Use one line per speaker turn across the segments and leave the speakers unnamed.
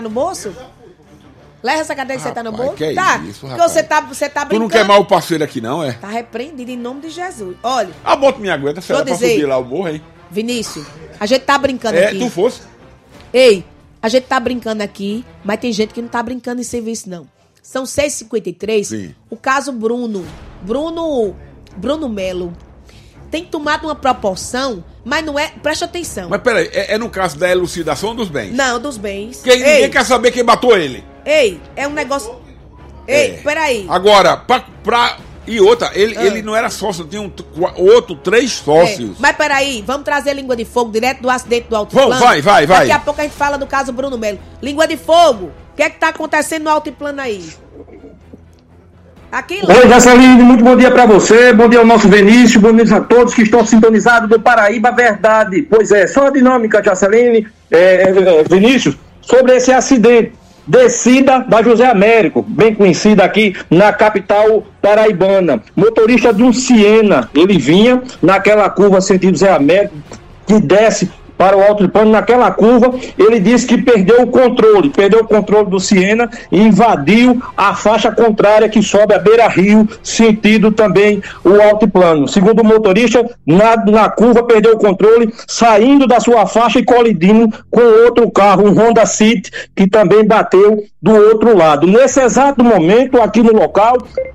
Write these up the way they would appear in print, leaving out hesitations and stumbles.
no bolso? Leva essa cadeira que você tá no bolso?
Que é
tá,
isso,
porque você tá brincando.
Tu não quer mal o parceiro aqui não, é?
Tá repreendido em nome de Jesus. Olha.
A moto me aguenta, será pra subir lá o morro, hein?
Vinícius, a gente tá brincando aqui.
Tu fosse?
Ei, a gente tá brincando aqui, mas tem gente que não tá brincando em serviço, não. São 6h53.
Sim.
O caso Bruno Melo tem tomado uma proporção, mas não é... Preste atenção.
Mas peraí, é no caso da elucidação dos bens?
Não, dos bens.
Ninguém quer saber quem matou ele.
Ei, é um negócio... Ei, peraí.
Agora, E outra, ele não era sócio, tinha três sócios.
Mas peraí, vamos trazer língua de fogo direto do acidente do altiplano?
Vai.
Daqui a pouco a gente fala do caso Bruno Melo. Língua de fogo, o que é que tá acontecendo no altiplano aí? Aqui,
Oi, Jaceline, muito bom dia pra você, bom dia ao nosso Vinícius, bom dia a todos que estão sintonizados do Paraíba Verdade. Pois é, só a dinâmica, Jaceline, Vinícius, sobre esse acidente. Descida da José Américo, bem conhecida aqui na capital paraibana. Motorista de um Siena, ele vinha naquela curva sentido José Américo, que desce para o altiplano. Naquela curva, ele disse que perdeu o controle do Siena e invadiu a faixa contrária que sobe a Beira-Rio, sentido também o altiplano. Segundo o motorista, na curva perdeu o controle, saindo da sua faixa e colidindo com outro carro, um Honda City, que também bateu do outro lado. Nesse exato momento, aqui no local,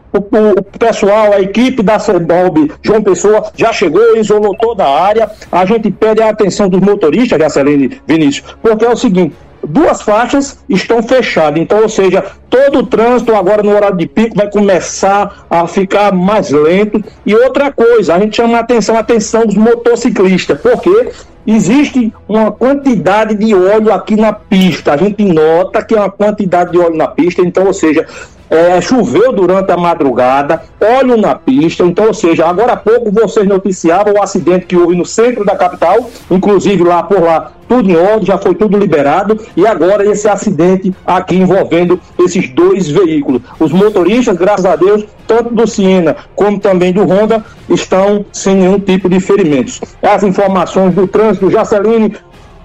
o pessoal, a equipe da CEDOB João Pessoa já chegou, isolou toda a área. A gente pede a atenção dos motoristas, Jaceline, Vinícius, porque é o seguinte, duas faixas estão fechadas, então, ou seja, todo o trânsito agora no horário de pico vai começar a ficar mais lento. E outra coisa, a gente chama a atenção dos motociclistas, porque existe uma quantidade de óleo aqui na pista, a gente nota que é uma quantidade de óleo na pista, então, ou seja, choveu durante a madrugada, óleo na pista, então, ou seja, agora há pouco vocês noticiavam o acidente que houve no centro da capital, inclusive lá por lá, tudo em ordem, já foi tudo liberado, e agora esse acidente aqui envolvendo esses dois veículos. Os motoristas, graças a Deus, tanto do Siena como também do Honda, estão sem nenhum tipo de ferimentos. As informações do trânsito, Jaceline.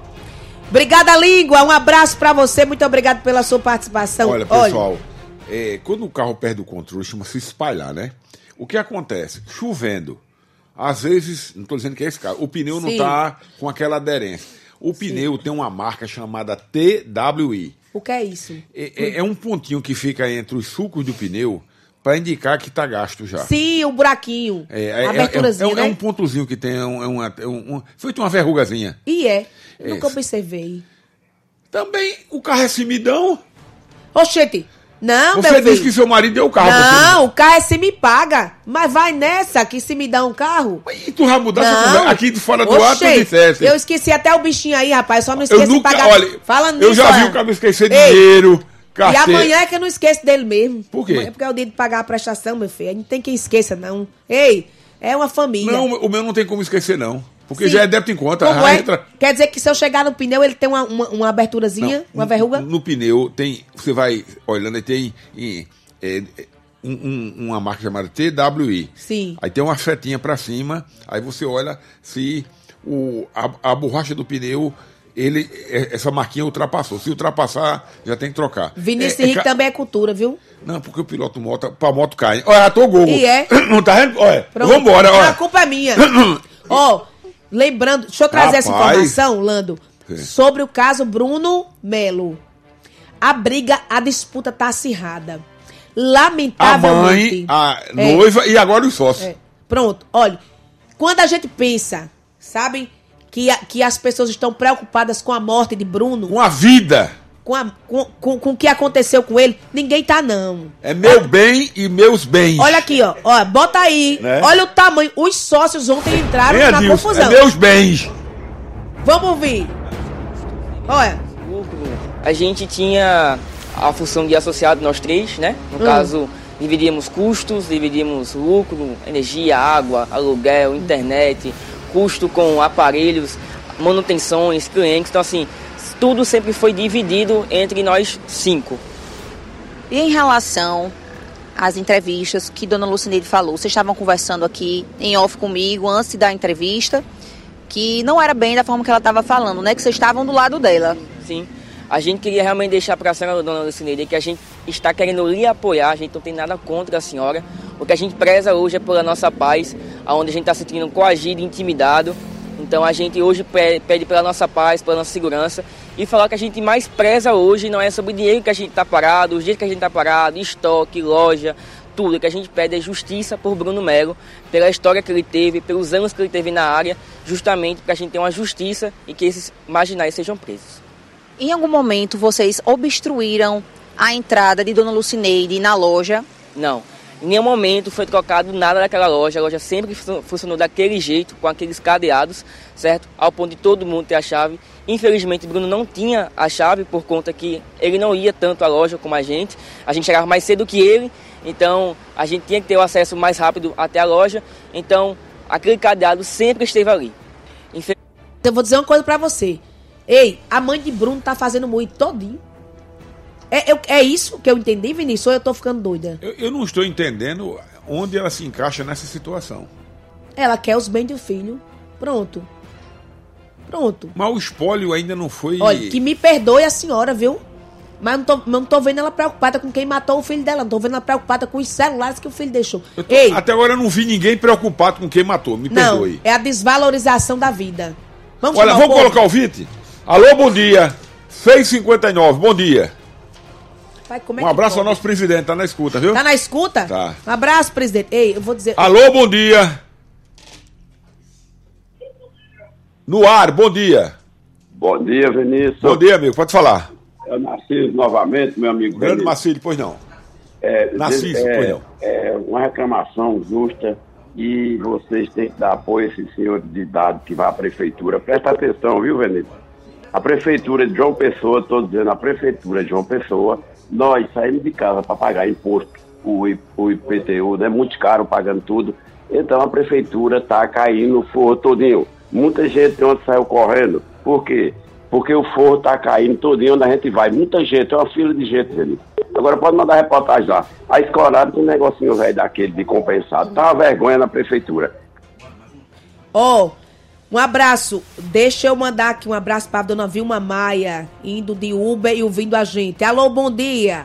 Obrigada, Língua, um abraço pra você, muito obrigado pela sua participação.
Olha, pessoal, quando o carro perde o controle, chama-se espalhar, né? O que acontece? Chovendo. Às vezes, não estou dizendo que é esse caso, o pneu não está com aquela aderência. O pneu tem uma marca chamada TWI.
O que é isso?
É um pontinho que fica entre os sulcos do pneu para indicar que está gasto já.
Sim, o buraquinho. A aberturazinha, né?
É um pontozinho que tem feito uma verrugazinha.
Nunca observei.
Também o carro é simidão.
Oxente. Não,
você
meu filho.
disse que seu marido deu o carro.
Não, o carro é se me paga. Mas vai nessa que se me dá um carro.
E tu vai mudar essa conversa aqui fora do ar, tu dissesse.
Eu esqueci até o bichinho aí, rapaz. Só não esqueci de pagar.
Olha,
falando nisso,
eu já vi o cara esquecer dinheiro.
E amanhã é que eu não esqueço dele mesmo.
Por quê?
É porque é o dia de pagar a prestação, meu filho. A gente tem quem esqueça, não. Ei, é uma família.
Não, o meu não tem como esquecer, não. Porque já é débito em conta.
Quer dizer que se eu chegar no pneu, ele tem uma aberturazinha, uma verruga?
No pneu tem, você vai olhando e tem uma marca chamada TWI.
Sim.
Aí tem uma setinha pra cima, aí você olha se a borracha do pneu, essa marquinha ultrapassou. Se ultrapassar, já tem que trocar.
Vinícius Henrique também é cultura, viu?
Não, porque o piloto pra moto cai. Olha, tô gol. Não tá vendo? Olha,
vambora, olha. A culpa é minha. Lembrando, deixa eu trazer essa informação, Lando, sobre o caso Bruno Melo. A disputa tá acirrada. Lamentavelmente.
A mãe, a noiva e agora os sócios.
Pronto, olha, quando a gente pensa, sabe, que as pessoas estão preocupadas com a morte de Bruno.
Com a vida.
Com o que aconteceu com ele, ninguém tá, não.
É meu bem e meus bens.
Olha aqui, ó, bota aí, né? Olha o tamanho. Os sócios ontem entraram na confusão.
É meus bens.
Vamos ouvir. Olha.
A gente tinha a função de associado, nós três, né? No caso, dividíamos custos, dividíamos lucro, energia, água, aluguel, internet, custo com aparelhos, manutenções, clientes. Então, assim, tudo sempre foi dividido entre nós 5.
E em relação às entrevistas que Dona Lucineide falou, vocês estavam conversando aqui em off comigo antes da entrevista, que não era bem da forma que ela estava falando, né? Que vocês estavam do lado dela.
Sim. A gente queria realmente deixar para a senhora, dona Lucineide, que a gente está querendo lhe apoiar, a gente não tem nada contra a senhora. O que a gente preza hoje é pela nossa paz, onde a gente está se sentindo coagido e intimidado. Então a gente hoje pede pela nossa paz, pela nossa segurança. E falar que a gente mais preza hoje não é sobre o dinheiro que a gente está parado, os dias que a gente está parado, estoque, loja, tudo. O que a gente pede é justiça por Bruno Melo, pela história que ele teve, pelos anos que ele teve na área, justamente para a gente ter uma justiça e que esses marginais sejam presos.
Em algum momento vocês obstruíram a entrada de Dona Lucineide na loja?
Não. Em nenhum momento foi trocado nada daquela loja. A loja sempre funcionou daquele jeito, com aqueles cadeados, certo? Ao ponto de todo mundo ter a chave. Infelizmente, Bruno não tinha a chave por conta que ele não ia tanto à loja como a gente. A gente chegava mais cedo que ele, então a gente tinha que ter o acesso mais rápido até a loja. Então, aquele cadeado sempre esteve ali.
Eu vou dizer uma coisa pra você. Ei, a mãe de Bruno tá fazendo moído todinho. É isso que eu entendi, Vinícius? Ou eu tô ficando doida?
Eu não estou entendendo onde ela se encaixa nessa situação.
Ela quer os bens do filho. Pronto.
Mas o espólio ainda não foi...
Olha, que me perdoe a senhora, viu? Mas não tô vendo ela preocupada com quem matou o filho dela. Não tô vendo ela preocupada com os celulares que o filho deixou. Ei,
até agora eu não vi ninguém preocupado com quem matou. Me perdoe.
Não, é a desvalorização da vida.
Vamos colocar o ouvinte? Alô, bom dia. 6h59, bom dia.
Pai,
Um abraço ao nosso presidente, tá na escuta, viu?
Tá na escuta?
Tá.
Um abraço, presidente. Ei, eu vou dizer...
Alô, bom dia. No ar, bom dia.
Bom dia, Vinícius.
Bom dia, amigo, pode falar.
É o Narciso novamente, meu amigo.
Grande Marcílio, pois não. Narciso, pois não.
É uma reclamação justa e vocês têm que dar apoio a esse senhor de idade que vai à prefeitura. Presta atenção, viu, Vinícius? A prefeitura de João Pessoa, estou dizendo, a prefeitura de João Pessoa, nós saímos de casa para pagar imposto, o IPTU, né? Muito caro pagando tudo. Então a prefeitura está caindo no forro todinho. Muita gente ontem saiu correndo. Por quê? Porque o forro está caindo todinho onde a gente vai. Muita gente, é uma fila de gente ali. Agora pode mandar reportagem lá. A escolada tem um negocinho velho daquele de compensado. Tá uma vergonha na prefeitura.
Um abraço. Deixa eu mandar aqui um abraço para a dona Vilma Maia, indo de Uber e ouvindo a gente. Alô, bom dia.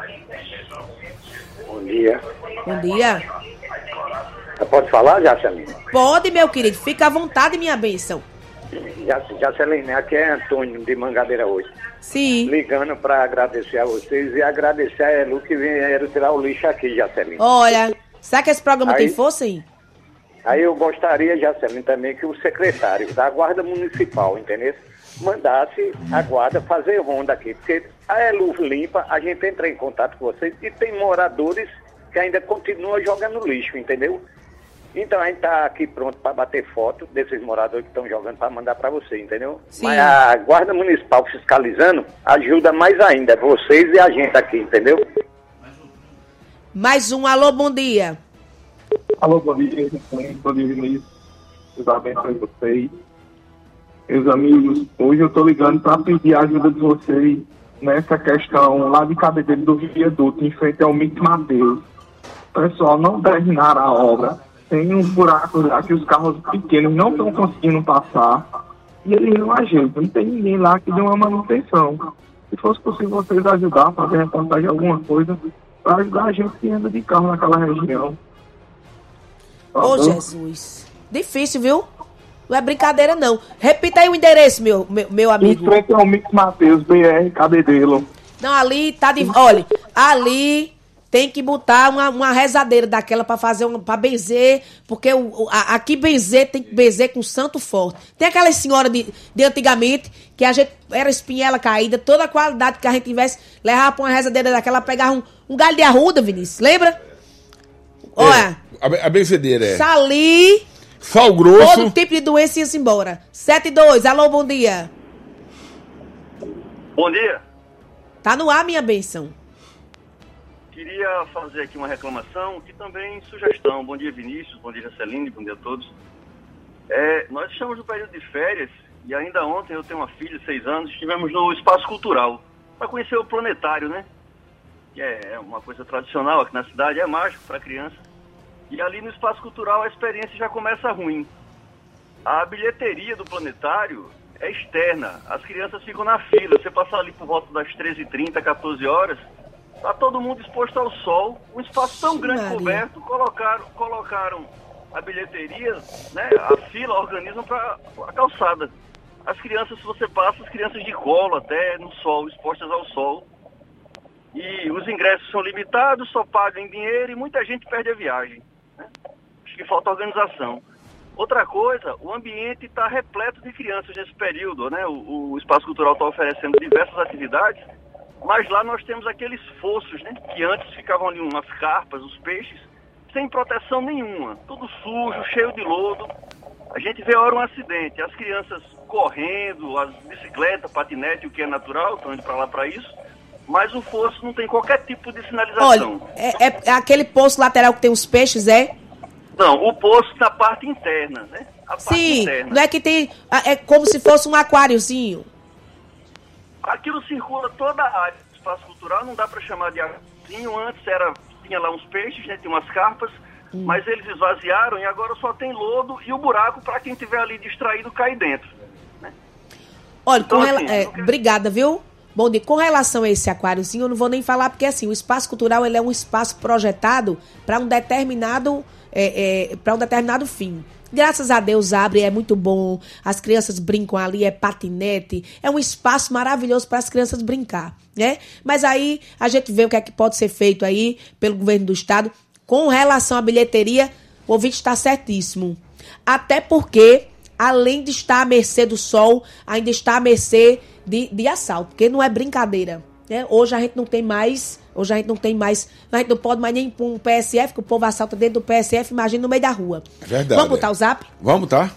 Bom dia.
Bom dia.
Pode falar, Jaceline?
Pode, meu querido. Fica à vontade, minha bênção.
Jaceline, aqui é Antônio de Mangabeira 8.
Sim.
Ligando para agradecer a vocês e agradecer a Elu que vieram tirar o lixo aqui, Jaceline.
Olha, será que esse programa tem força, hein?
Aí eu gostaria, Jaceline, também que o secretário da Guarda Municipal, entendeu? Mandasse a guarda fazer ronda aqui, porque a Elu limpa, a gente entra em contato com vocês e tem moradores que ainda continuam jogando lixo, entendeu? Então a gente tá aqui pronto para bater foto desses moradores que estão jogando para mandar para você, entendeu?
Sim.
Mas a Guarda Municipal fiscalizando ajuda mais ainda, vocês e a gente aqui, entendeu?
Mais um alô, bom dia.
Alô, bom dia, bom dia, Vinícius. Deus abençoe vocês. Meus amigos, hoje eu estou ligando para pedir a ajuda de vocês nessa questão lá de Cabedelo do viaduto, em frente ao Mito Mateus. Pessoal, não terminaram a obra. Tem uns buracos lá que os carros pequenos não estão conseguindo passar. E eles não ajeitam. Não tem ninguém lá que dê uma manutenção. Se fosse possível vocês ajudar, fazer reportagem alguma coisa, para ajudar a gente que anda de carro naquela região.
Ô, Jesus. Difícil, viu? Não é brincadeira, não. Repita aí o endereço, meu amigo.
Em frente ao Mix Mateus, BR Cabedelo.
Não, ali tá de... Olha, ali tem que botar uma rezadeira daquela pra fazer pra benzer, porque aqui benzer tem que benzer com santo forte. Tem aquela senhora de antigamente, que a gente era espinhela caída, toda a qualidade que a gente tivesse, levava pra uma rezadeira daquela, pegava um galho de arruda, Vinícius, lembra? Olha...
A benzedeira é...
Sali...
Sal grosso...
Todo tipo de doença ia-se embora. 72, alô, bom dia.
Bom dia.
Tá no ar, minha bênção.
Queria fazer aqui uma reclamação e também sugestão. Bom dia, Vinícius. Bom dia, Jaceline. Bom dia a todos. Nós estamos no período de férias e ainda ontem eu tenho uma filha de 6 anos. Estivemos no Espaço Cultural para conhecer o planetário, né? Que é uma coisa tradicional aqui na cidade, é mágico para criança. E ali no Espaço Cultural a experiência já começa ruim. A bilheteria do planetário é externa. As crianças ficam na fila. Você passar ali por volta das 13h30, 14 horas, tá todo mundo exposto ao sol, um espaço tão grande coberto, colocaram a bilheteria, né, a fila organizam para a calçada. As crianças, se você passa, as crianças de colo até no sol, expostas ao sol. E os ingressos são limitados, só pagam em dinheiro e muita gente perde a viagem, né? Acho que falta organização. Outra coisa, o ambiente está repleto de crianças nesse período, né? O Espaço Cultural está oferecendo diversas atividades, mas lá nós temos aqueles fossos, né? Que antes ficavam ali umas carpas, os peixes, sem proteção nenhuma, tudo sujo, cheio de lodo. A gente vê hora um acidente, as crianças correndo, as bicicletas, patinete, o que é natural, estão indo para lá para isso, mas o fosso não tem qualquer tipo de sinalização.
Olha, é aquele poço lateral que tem os peixes, é?
Não, o poço na parte interna, né? A parte
Sim,
interna.
não é que tem... É como se fosse um aquáriozinho.
Aquilo circula toda a área do espaço cultural, não dá para chamar de aquáriozinho. Antes tinha lá uns peixes, né? Tinha umas carpas, mas eles esvaziaram e agora só tem lodo e o buraco para quem estiver ali distraído cair dentro, né?
Olha,
então,
obrigada, viu? Bom dia. Com relação a esse aquáriozinho, eu não vou nem falar, porque assim, o espaço cultural ele é um espaço projetado para um determinado fim. Graças a Deus abre, é muito bom, as crianças brincam ali, é patinete, é um espaço maravilhoso para as crianças brincar, né? Mas aí a gente vê o que é que pode ser feito aí pelo governo do estado. Com relação à bilheteria, o ouvinte está certíssimo. Até porque, além de estar à mercê do sol, ainda está à mercê de assalto, porque não é brincadeira, né? Hoje a gente não pode mais nem ir para um PSF, que o povo assalta dentro do PSF, imagina no meio da rua.
É verdade.
Vamos botar o zap?
Vamos, tá?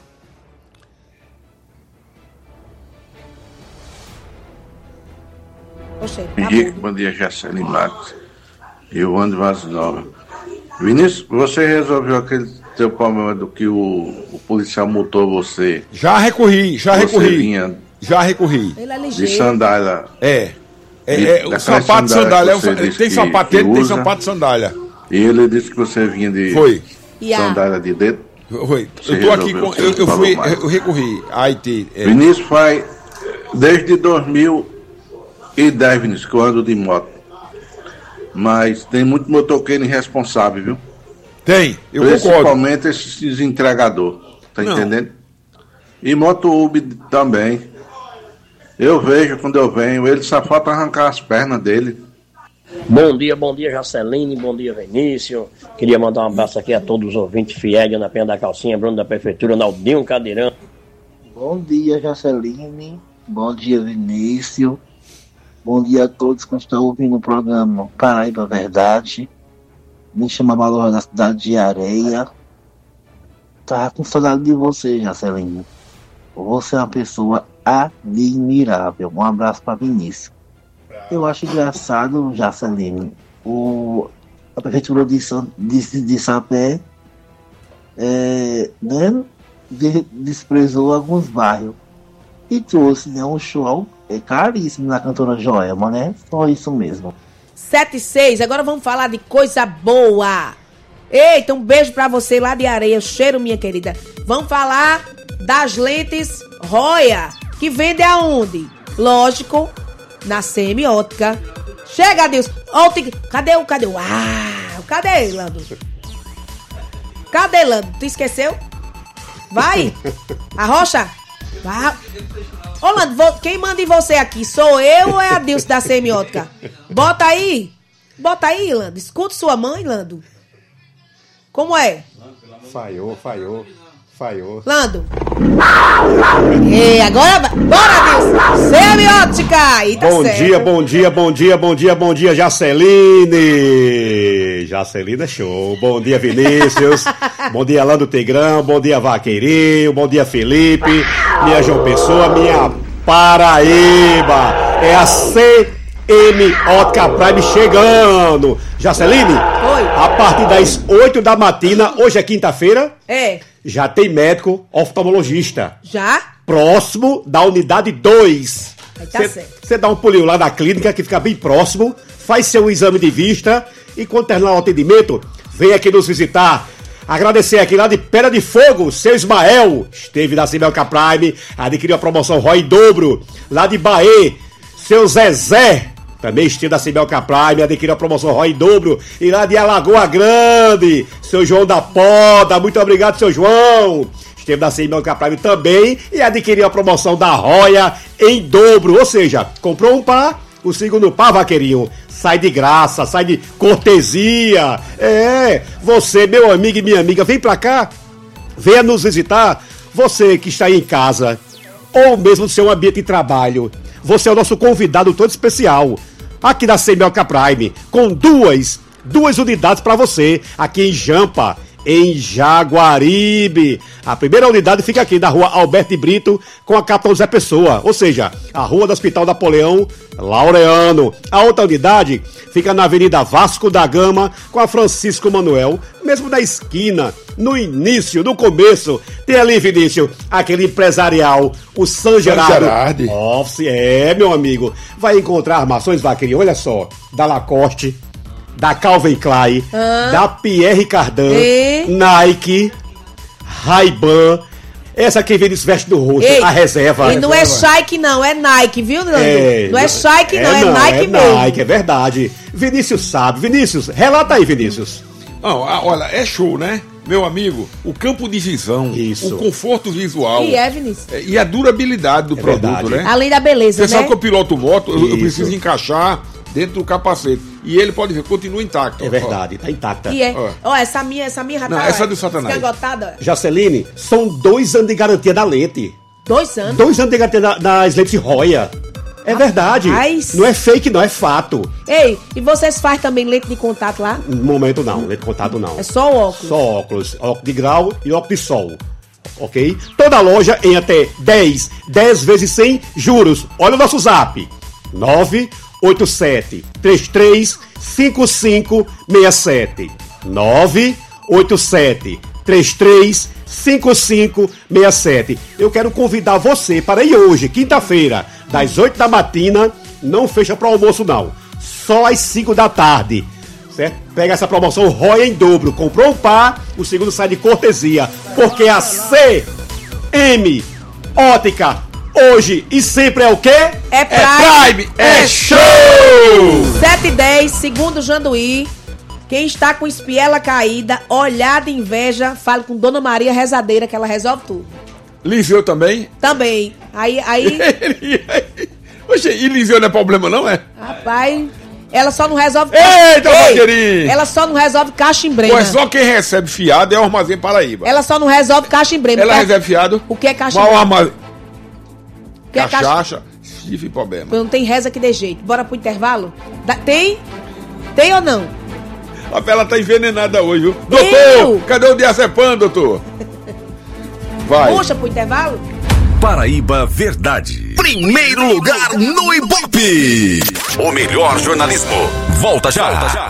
Oxê,
Bom dia, Jacelyn Marques. Eu ando Vaz Nova. Vinícius, você resolveu aquele teu problema do que o policial multou você?
Já recorri.
Vinha
Ele é ligeiro.
de sandália.
O sapato de sandália. Tem sapatete, tem sapato de sandália.
E ele disse que você vinha de sandália de dedo.
Foi. Eu tô aqui com. Eu recorri. Haiti.
Vinícius faz desde 2010, Vinícius, que eu ando de moto. Mas tem muito motoqueiro irresponsável, viu?
Tem, eu
Principalmente
concordo.
esses entregadores, tá entendendo? E moto Uber também. Eu vejo quando eu venho, ele só falta arrancar as pernas dele.
Bom dia, Jaceline, bom dia, Vinícius. Queria mandar um abraço aqui a todos os ouvintes fiéis na Penha da Calcinha, Bruno da Prefeitura, Naldinho Cadeirão.
Bom dia, Jaceline, bom dia, Vinícius. Bom dia a todos que estão ouvindo o programa Paraíba Verdade. Me chamo Valor da cidade de Areia. Tava com saudade de você, Jaceline. Você é uma pessoa admirável. Um abraço para Vinícius. Eu acho engraçado, Jaceline, a prefeitura de Sapé desprezou alguns bairros e trouxe, né, um show caríssimo na cantora Joelma, né? Só isso mesmo.
7-6, agora vamos falar de coisa boa. Eita, um beijo pra você lá de Areia, cheiro, minha querida. Vamos falar das lentes Roya, que vende aonde? Lógico, na Semiótica. Chega, Deus. Cadê o? Cadê, Lando? Cadê, Lando? Tu esqueceu? Vai. Arrocha. Vai. Ô, Lando, quem manda em você aqui? Sou eu ou é a Dilce da Semiótica? Bota aí, Lando. Escuta sua mãe, Lando. Como é?
Falhou.
Lando. E agora, bora, Dilce. Semiótica. Aí tá certo.
Bom dia, Jaceline. Jaceline é show. Bom dia, Vinícius. Bom dia, Lando Tigrão. Bom dia, Vaqueirinho. Bom dia, Felipe. Minha João Pessoa, minha Paraíba. É a Semiótica Prime chegando. Jaceline, a partir das 8 da matina, hoje é quinta-feira. Já tem médico oftalmologista.
Já?
Próximo da unidade 2.
Aí tá certo.
Você dá um pulinho lá na clínica, que fica bem próximo, faz seu exame de vista e quando terminar o atendimento, vem aqui nos visitar. Agradecer aqui lá de Pedra de Fogo, seu Ismael, esteve na Simelca Prime, adquiriu a promoção Roy em dobro. Lá de Bahia, seu Zezé, também esteve na Simelca Prime, adquiriu a promoção Roy em dobro. E lá de Alagoa Grande, seu João da Poda, muito obrigado, seu João. Esteve na Simelca Prime também e adquiriu a promoção da Roya em dobro. Ou seja, comprou um par, o segundo par, vaqueirinho, sai de graça, sai de cortesia. Você, meu amigo e minha amiga, vem pra cá, venha nos visitar. Você que está aí em casa, ou mesmo no seu ambiente de trabalho, você é o nosso convidado todo especial, aqui da Simelca Prime, com duas unidades para você, aqui em Jampa, em Jaguaribe. A primeira unidade fica aqui na rua Alberto de Brito com a Capitão Zé Pessoa, ou seja, a rua do Hospital Napoleão Laureano. A outra unidade fica na Avenida Vasco da Gama com a Francisco Manuel, mesmo na esquina, no início, no começo. Tem ali, Vinícius, aquele empresarial, o San Gerardo Office. Meu amigo, vai encontrar armações, vaqueirinho, olha só, da Lacoste, da Calvin Klein, da Pierre Cardin, Nike, Ray-Ban, essa que Vinícius veste no rosto, a reserva.
E não é Shike não, é Nike, viu, Nando? Não é Shike não, é Nike mesmo.
Nike, é verdade. Vinícius sabe. Vinícius, relata aí, Vinícius.
Não, olha, é show, né? Meu amigo, o campo de visão, o conforto visual.
E Vinícius.
E a durabilidade do produto, verdade, né?
Além da beleza,
Você sabe que eu piloto moto, eu preciso encaixar dentro do capacete. E ele pode ver, continua intacto.
É verdade, tá intacta.
E essa minha
não, essa é do Satanás.
Jaceline, são 2 anos de garantia da lente.
2 anos?
2 anos de garantia das lentes Roya. É verdade. Não é fake, não, é fato.
Ei, e vocês fazem também lente de contato lá?
No momento não, lente de contato não.
É só óculos?
Só óculos. Óculos de grau e óculos de sol. Ok? Toda loja em até 10 vezes sem juros. Olha o nosso zap. 987-335567. 987-335567. Eu quero convidar você para ir hoje, quinta-feira, das 8 da matina, não fecha para o almoço não, só às 5 da tarde, certo? Pega essa promoção Roya em dobro, comprou um par, o segundo sai de cortesia, porque a CM Ótica hoje e sempre é o quê?
É Prime,
é show!
7h10, segundo Janduí. Quem está com espiela caída, olhada e inveja, fala com Dona Maria Rezadeira, que ela resolve tudo.
Liseu também?
Também. Aí...
Oxe, e Liseu não é problema não, é?
Rapaz, ela só não resolve...
Eita, vaqueirinho!
Ela só não resolve cachimbrema.
Pois só quem recebe fiado é o Armazém Paraíba.
Ela só não resolve cachimbrema.
Ela recebe fiado?
O que é cachimbrema?
Qual armazém?
Que é
cachaça, chifre e problema.
Não tem reza que dê jeito. Bora pro intervalo? Tem? Tem ou não?
A vela tá envenenada hoje, viu? Doutor, cadê o diazepam, doutor? Vai.
Puxa pro intervalo?
Paraíba Verdade. Primeiro lugar no Ibope. O melhor jornalismo. Volta já. Volta já.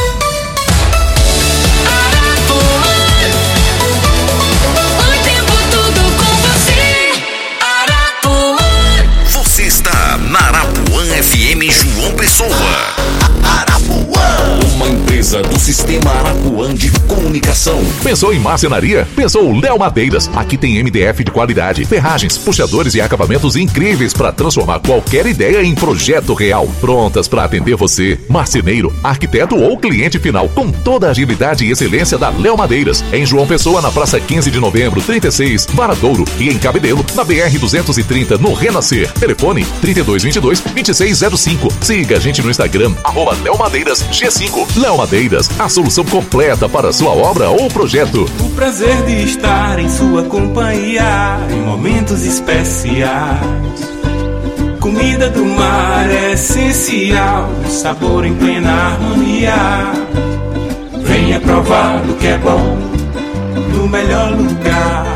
Você está na Arapuã FM João Pessoa. Uma empresa do Sistema Arapuã de Comunicação.
Pensou em marcenaria? Pensou Léo Madeiras. Aqui tem MDF de qualidade, ferragens, puxadores e acabamentos incríveis para transformar qualquer ideia em projeto real. Prontas para atender você, marceneiro, arquiteto ou cliente final, com toda a agilidade e excelência da Léo Madeiras. Em João Pessoa, na Praça 15 de Novembro, 36, Varadouro, e em Cabedelo, na BR-230, no Renascer. Telefone 3222-2605. Siga a gente no Instagram, @Léo Madeiras G5. Léo Madeiras, a solução completa para sua obra ou projeto.
O prazer de estar em sua companhia em momentos especiais. Comida do mar é essencial, sabor em plena harmonia. Venha provar do que é bom no melhor lugar.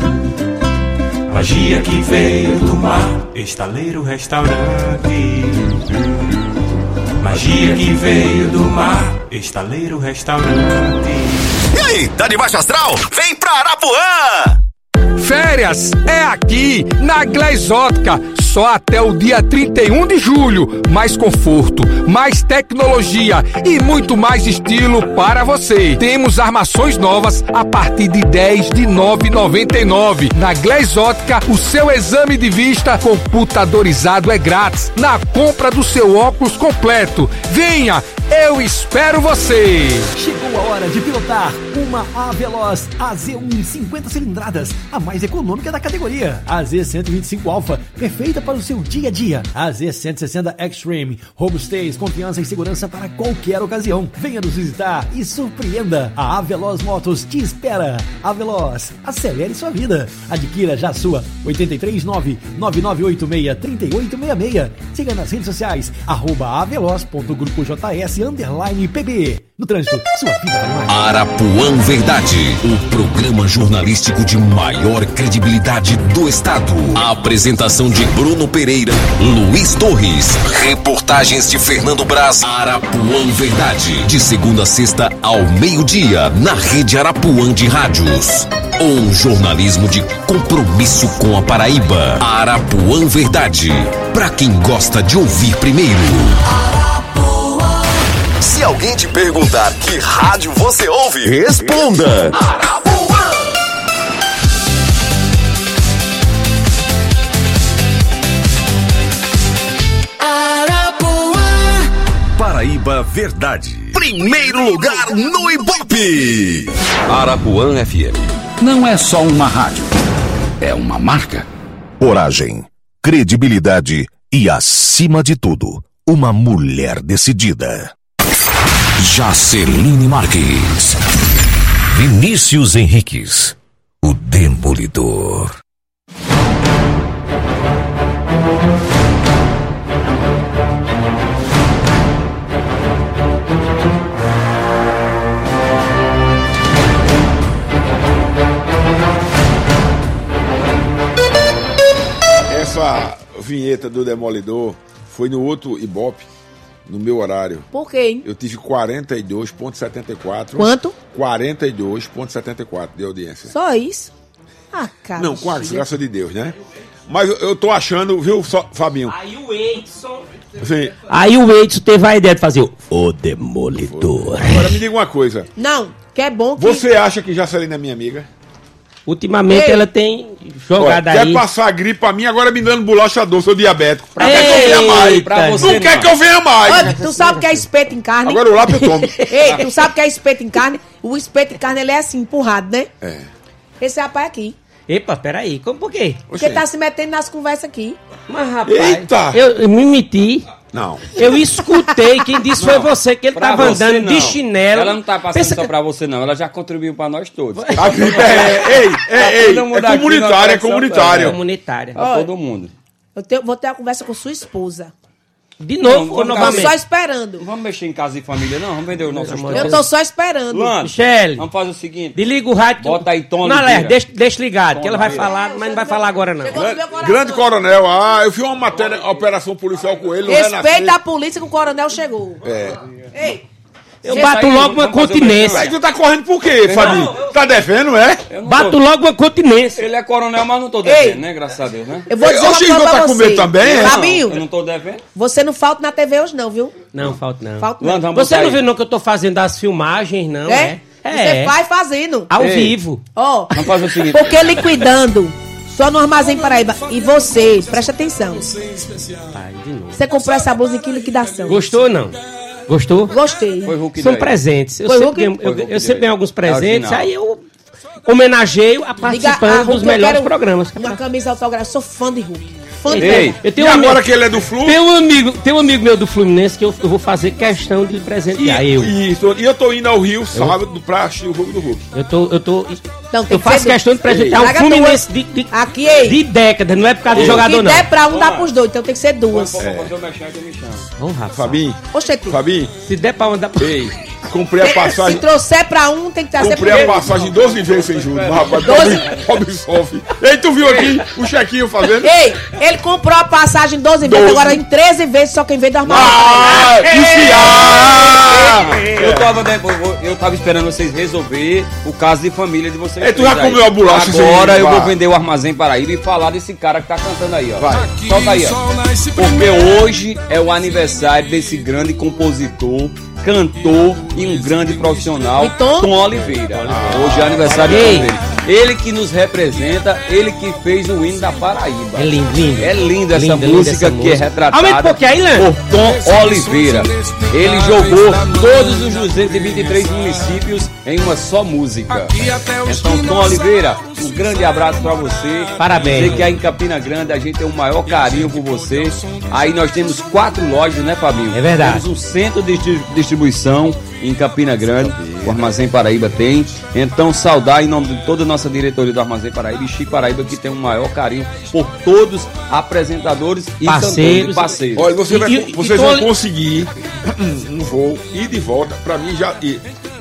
Magia que veio do mar, Estaleiro Restaurante. Magia que veio do mar, Estaleiro Restaurante.
E aí, tá de baixo astral? Vem pra Arapuã!
Férias é aqui na Glaze Ótica. só até o dia 31 de julho. Mais conforto, mais tecnologia e muito mais estilo para você. Temos armações novas a partir de 10 de 9,99. Na Glass Ótica, o seu exame de vista computadorizado é grátis na compra do seu óculos completo. Venha, eu espero você.
Chegou a hora de pilotar uma A-Veloz AZ1 50 cilindradas, a mais econômica da categoria. A Z125 Alpha, perfeita para o seu dia a dia. A Z160 Extreme, robustez, confiança e segurança para qualquer ocasião. Venha nos visitar e surpreenda. A A-Veloz Motos te espera. A-Veloz, acelere sua vida. Adquira já a sua. 839-9986-3866. Siga nas redes sociais, @aveloz.grupojs_pb. No trânsito, sua vida vai mais.
Arapuã Verdade, o programa jornalístico de maior credibilidade do estado. A apresentação de Bruno Pereira, Luiz Torres. Reportagens de Fernando Braz. Arapuã Verdade, de segunda a sexta ao meio-dia, na Rede Arapuã de Rádios. Um jornalismo de compromisso com a Paraíba. Arapuã Verdade, pra quem gosta de ouvir primeiro.
Se alguém te perguntar que rádio você ouve, responda. Paraíba Verdade. Primeiro lugar no Ibope.
Arapuã FM. Não é só uma rádio, é uma marca.
Coragem, credibilidade e, acima de tudo, uma mulher decidida. Jaceline Marques. Vinícius Henriques, o Demolidor.
Essa vinheta do Demolidor foi no outro Ibope, no meu horário.
Por quê, hein?
Eu tive 42,74.
Quanto?
42,74 de audiência.
Só isso? Ah, cara.
Não, com a graça de Deus, né? Mas eu tô achando, viu, Fabinho?
Aí o Edson...
Assim,
Aí o Edson teve a ideia de fazer o Demolidor.
agora me diga uma coisa.
Não, que é bom que...
Você acha que Jaceline é minha amiga?
Ultimamente ela tem jogado
Quer
aí...
passar gripe pra mim, agora me dando bolacha doce, sou diabético.
Pra
quer que eu venha mais?
pra você
não quer que eu venha mais.
Olha, tu sabe o que é espeto em carne?
Agora o lápis eu tomo.
Ei, tu sabe o que é espeto em carne? O espeto em carne, ele é assim, empurrado, né?
É.
Esse rapaz aqui.
Epa, peraí, como por quê?
Porque tá se metendo nas conversas aqui.
Mas, rapaz,
Eita!
eu me meti.
Não.
Eu escutei, quem disse foi você, que ele
Pra
tava
você,
andando
não.
de chinelo.
Ela não tá passando só pra você, não. Ela já contribuiu pra nós todos.
A gripe é comunitária, é comunitária.
Comunitária.
Pra todo mundo.
Vou ter uma conversa com sua esposa.
De novo, ou
Tô
novamente?
só esperando.
Não vamos mexer em casa e família, não. Vamos vender os nossos
Eu tô só esperando.
Luan,
Michele,
vamos fazer o seguinte.
desliga o rádio.
Bota aí, Tom
Não,
Oliveira.
deixa ligado, que ela vai
Oliveira.
falar, mas não vai falar agora, não.
Grande coronel, eu fiz uma matéria, operação policial com ele. no
Respeita
Renascer.
a polícia que o coronel chegou.
É.
Ei,
Eu bato logo uma continência.
Aí tu tá correndo por quê, Fabinho? Tá devendo, é?
Bato logo uma continência.
Ele é coronel, mas não tô devendo, né? Graças a Deus, né?
eu vou dizer uma coisa pra
tá com
você.
medo também, é?
Fabinho,
Eu não tô devendo.
você não falta na TV hoje não, viu?
Não, falta não.
Falta
Luan,
não.
vamos
Você
botar
não
aí.
viu não que eu tô fazendo as filmagens, não,
É? Você vai fazendo.
Ao
Ei.
vivo.
Ó,
Vamos fazer o seguinte.
porque liquidando só no Armazém Paraíba. E você, presta atenção.
Ai, de novo.
Você comprou essa blusa aqui em liquidação.
Gostou ou não? Gostou?
Gostei.
Foi Hulk
São
daí.
presentes. Eu
Foi
sempre
Hulk?
ganho,
Foi Hulk
eu sempre ganho alguns presentes,
original.
aí eu homenageio a participando dos
Hulk,
melhores
eu quero
programas.
Uma camisa autografada. Sou fã de Hulk. Fã de
Ei,
Hulk.
Eu
E
tenho um
agora
amigo,
que ele é do Flu?
tem um amigo meu do Fluminense que eu vou fazer questão de lhe presentear. Eu
E eu tô indo ao Rio sábado pra assistir o jogo do Hulk.
Não, tem
eu faço
ser
questão de presentear um
Traga
Fluminense
duas. Aqui, ei.
de décadas, não é por causa de
Se
jogador, não.
der pra um, dá pros dois. Então tem que ser duas.
Vamos fazer o mexer que me chama.
Vamos, Rafa.
Fabinho,
Oxente.
Fabinho,
Se der pra um, dá pra...
ei, comprei a
Se
passagem.
trouxer pra um, tem que trazer
Comprei a passagem 12 vezes sem juros. Rapaz,
12?
pobre sofre. Ei, tu viu aqui o chequinho fazendo?
Ei, ele comprou a passagem 12 vezes,
12.
agora em 13 vezes, só quem veio do armário.
Ah, enfiar! Eu
eu tava esperando vocês resolver o caso de família de vocês.
Tu já comeu a bolacha?
Agora eu vou vender o Armazém Paraíba e falar desse cara que tá cantando aí, ó.
Vai.
Solta aí, ó. Porque hoje é o aniversário desse grande compositor, cantor e um grande profissional, Tom Oliveira. Hoje é aniversário dele. Ele que nos representa, ele que fez o hino da Paraíba.
É lindo, lindo.
É linda essa música que é retratada
Aumenta um pouquinho aí, Leandro.
por Tom Oliveira. Ele jogou todos os 223 municípios em uma só música. Então, Tom Oliveira, um grande abraço pra você.
Parabéns.
Dizer que aí em Campina Grande a gente tem o maior carinho por você. Aí nós temos 4 lojas, né, Fabinho?
É verdade.
Temos um centro de distribuição em Campina Grande. O Armazém Paraíba tem. Então, saudar em nome de toda a nossa diretoria do Armazém Paraíba e Chico Paraíba, que tem o maior carinho por todos apresentadores e
Parceiros.
parceiros.
Olha, vocês vão conseguir um voo ir de volta pra mim já ir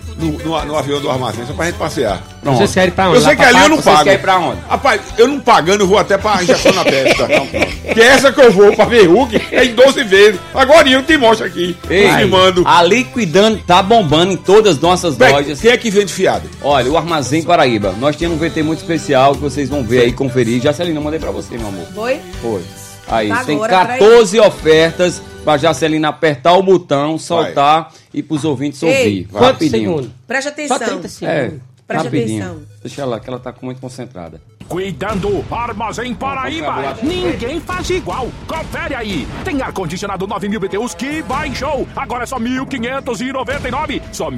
no avião do Armazém, só pra gente passear.
Pronto. Vocês querem ir pra onde?
Eu sei que ali eu não pago.
Vocês querem ir pra onde?
Rapaz, eu não pagando, eu vou até pra injeção na testa. Que é essa que eu vou pra ver Hulk é em 12 vezes. Agora eu te mostro aqui. Filmando.
A Liquidando tá bombando em todas as nossas lojas.
Quem é que vende fiado?
Olha, o Armazém Paraíba. Nós temos um VT muito especial que vocês vão ver aí, conferir. Jacelina, eu mandei pra você, meu amor.
Foi?
Foi. Aí,
Tá
tem
agora,
14 ofertas pra Jacelina apertar o botão, soltar e pros ouvintes ouvir.
Quantos segundos?
Preste atenção.
Só 30 segundos.
É,
Preste
rapidinho.
atenção.
Deixa ela, que ela tá muito concentrada.
Cuidando, Armazém Paraíba. Ninguém faz igual. Confere aí. Tem ar-condicionado 9.000 BTUs que baixou. Agora é só 1.599. Só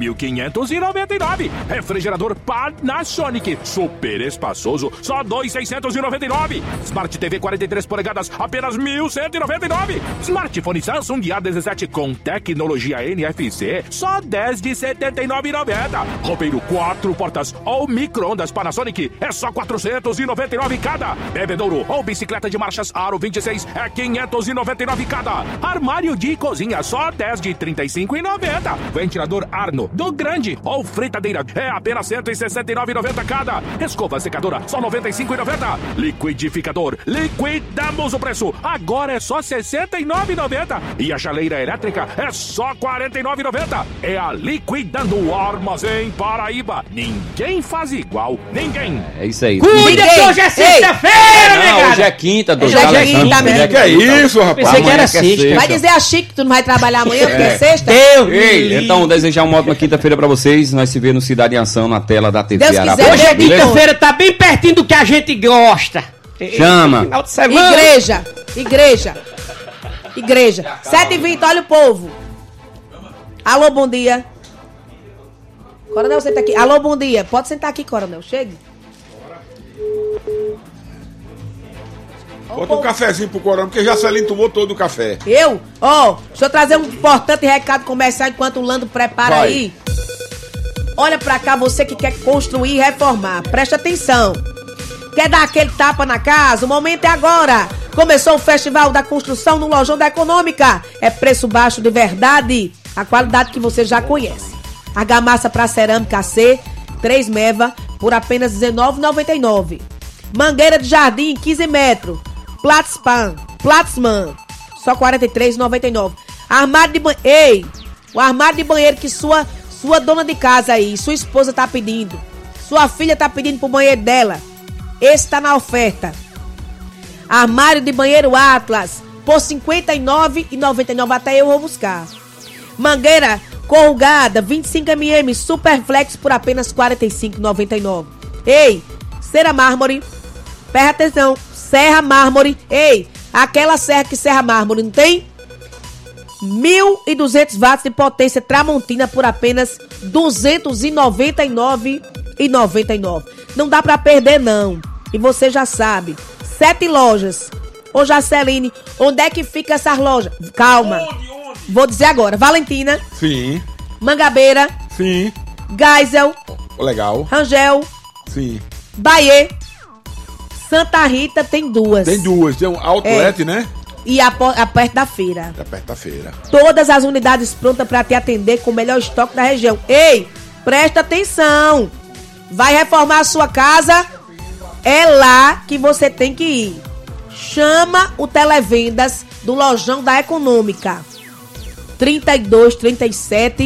1.599. Refrigerador Panasonic. Super espaçoso. Só 2.699. Smart TV 43 polegadas. Apenas 1.199. Smartphone Samsung A17 com tecnologia NFC. Só 10 de 79,90. Roupeiro 4 portas ou micro-ondas Panasonic. É só 499 cada. Bebedouro ou bicicleta de marchas Aro 26 é 599 cada. Armário de cozinha só 10 de 35,90. Ventilador Arno do grande ou fritadeira é apenas 169,90 cada. Escova secadora só 95,90. Liquidificador, liquidamos o preço. Agora é só 69,90. E a chaleira elétrica é só 49,90. É a Liquidando o Armazém Paraíba. Ninguém faz igual. Ninguém.
É isso aí.
Cuida que hoje é sexta-feira,
Não,
negada.
hoje é quinta,
Hoje é quinta mesmo.
Que é isso, rapaz?
Pensei que era sexta.
Vai dizer a Chico que tu não vai trabalhar amanhã porque é sexta?
Ei, então desejar uma ótima quinta-feira pra vocês. Nós se vemos no Cidade em Ação na tela da TV
Deus
Arapá.
quiser,
Hoje é
Beleza?
quinta-feira, tá bem pertinho do que a gente gosta.
Chama.
Final de semana.
Igreja. 7h20, olha o povo. Alô, bom dia. Coronel, senta aqui. Alô, bom dia. Pode sentar aqui, Coronel. Chegue.
Bota um cafezinho pro Coronel, porque Jacelino tomou todo o café.
Eu? Deixa eu trazer um importante recado comercial enquanto o Lando prepara
Vai.
aí. Olha pra cá, você que quer construir e reformar. Presta atenção. Quer dar aquele tapa na casa? O momento é agora. Começou o Festival da Construção no Lojão da Econômica. É preço baixo de verdade. A qualidade que você já conhece. Argamassa pra cerâmica C, 3 meva, por apenas R$19,99. Mangueira de jardim, 15 metros. Platsman, só R$43,99. Armário de banheiro. Ei, o armário de banheiro que sua dona de casa aí, sua esposa tá pedindo. Sua filha tá pedindo pro banheiro dela. Esse tá na oferta. Armário de banheiro Atlas, por R$59,99. Até eu vou buscar. Mangueira corrugada, 25mm, Superflex, por apenas R$45,99. Ei, cera mármore. Presta atenção. Serra mármore. Ei, aquela serra que serra mármore, não tem? 1.200 watts de potência Tramontina por apenas R$299,99. Não dá pra perder, não. E você já sabe. 7 lojas. Ô, Jaceline, onde é que fica essas lojas? Calma. Onde? Vou dizer agora. Valentina.
Sim.
Mangabeira.
Sim.
Geisel.
Legal.
Rangel.
Sim.
Bahia. Santa Rita tem 2.
Tem 2. Tem um outlet, né?
E perto da feira.
É perto da feira.
Todas as unidades prontas para te atender com o melhor estoque da região. Ei, presta atenção. Vai reformar a sua casa? É lá que você tem que ir. Chama o Televendas do Lojão da Econômica. 32 37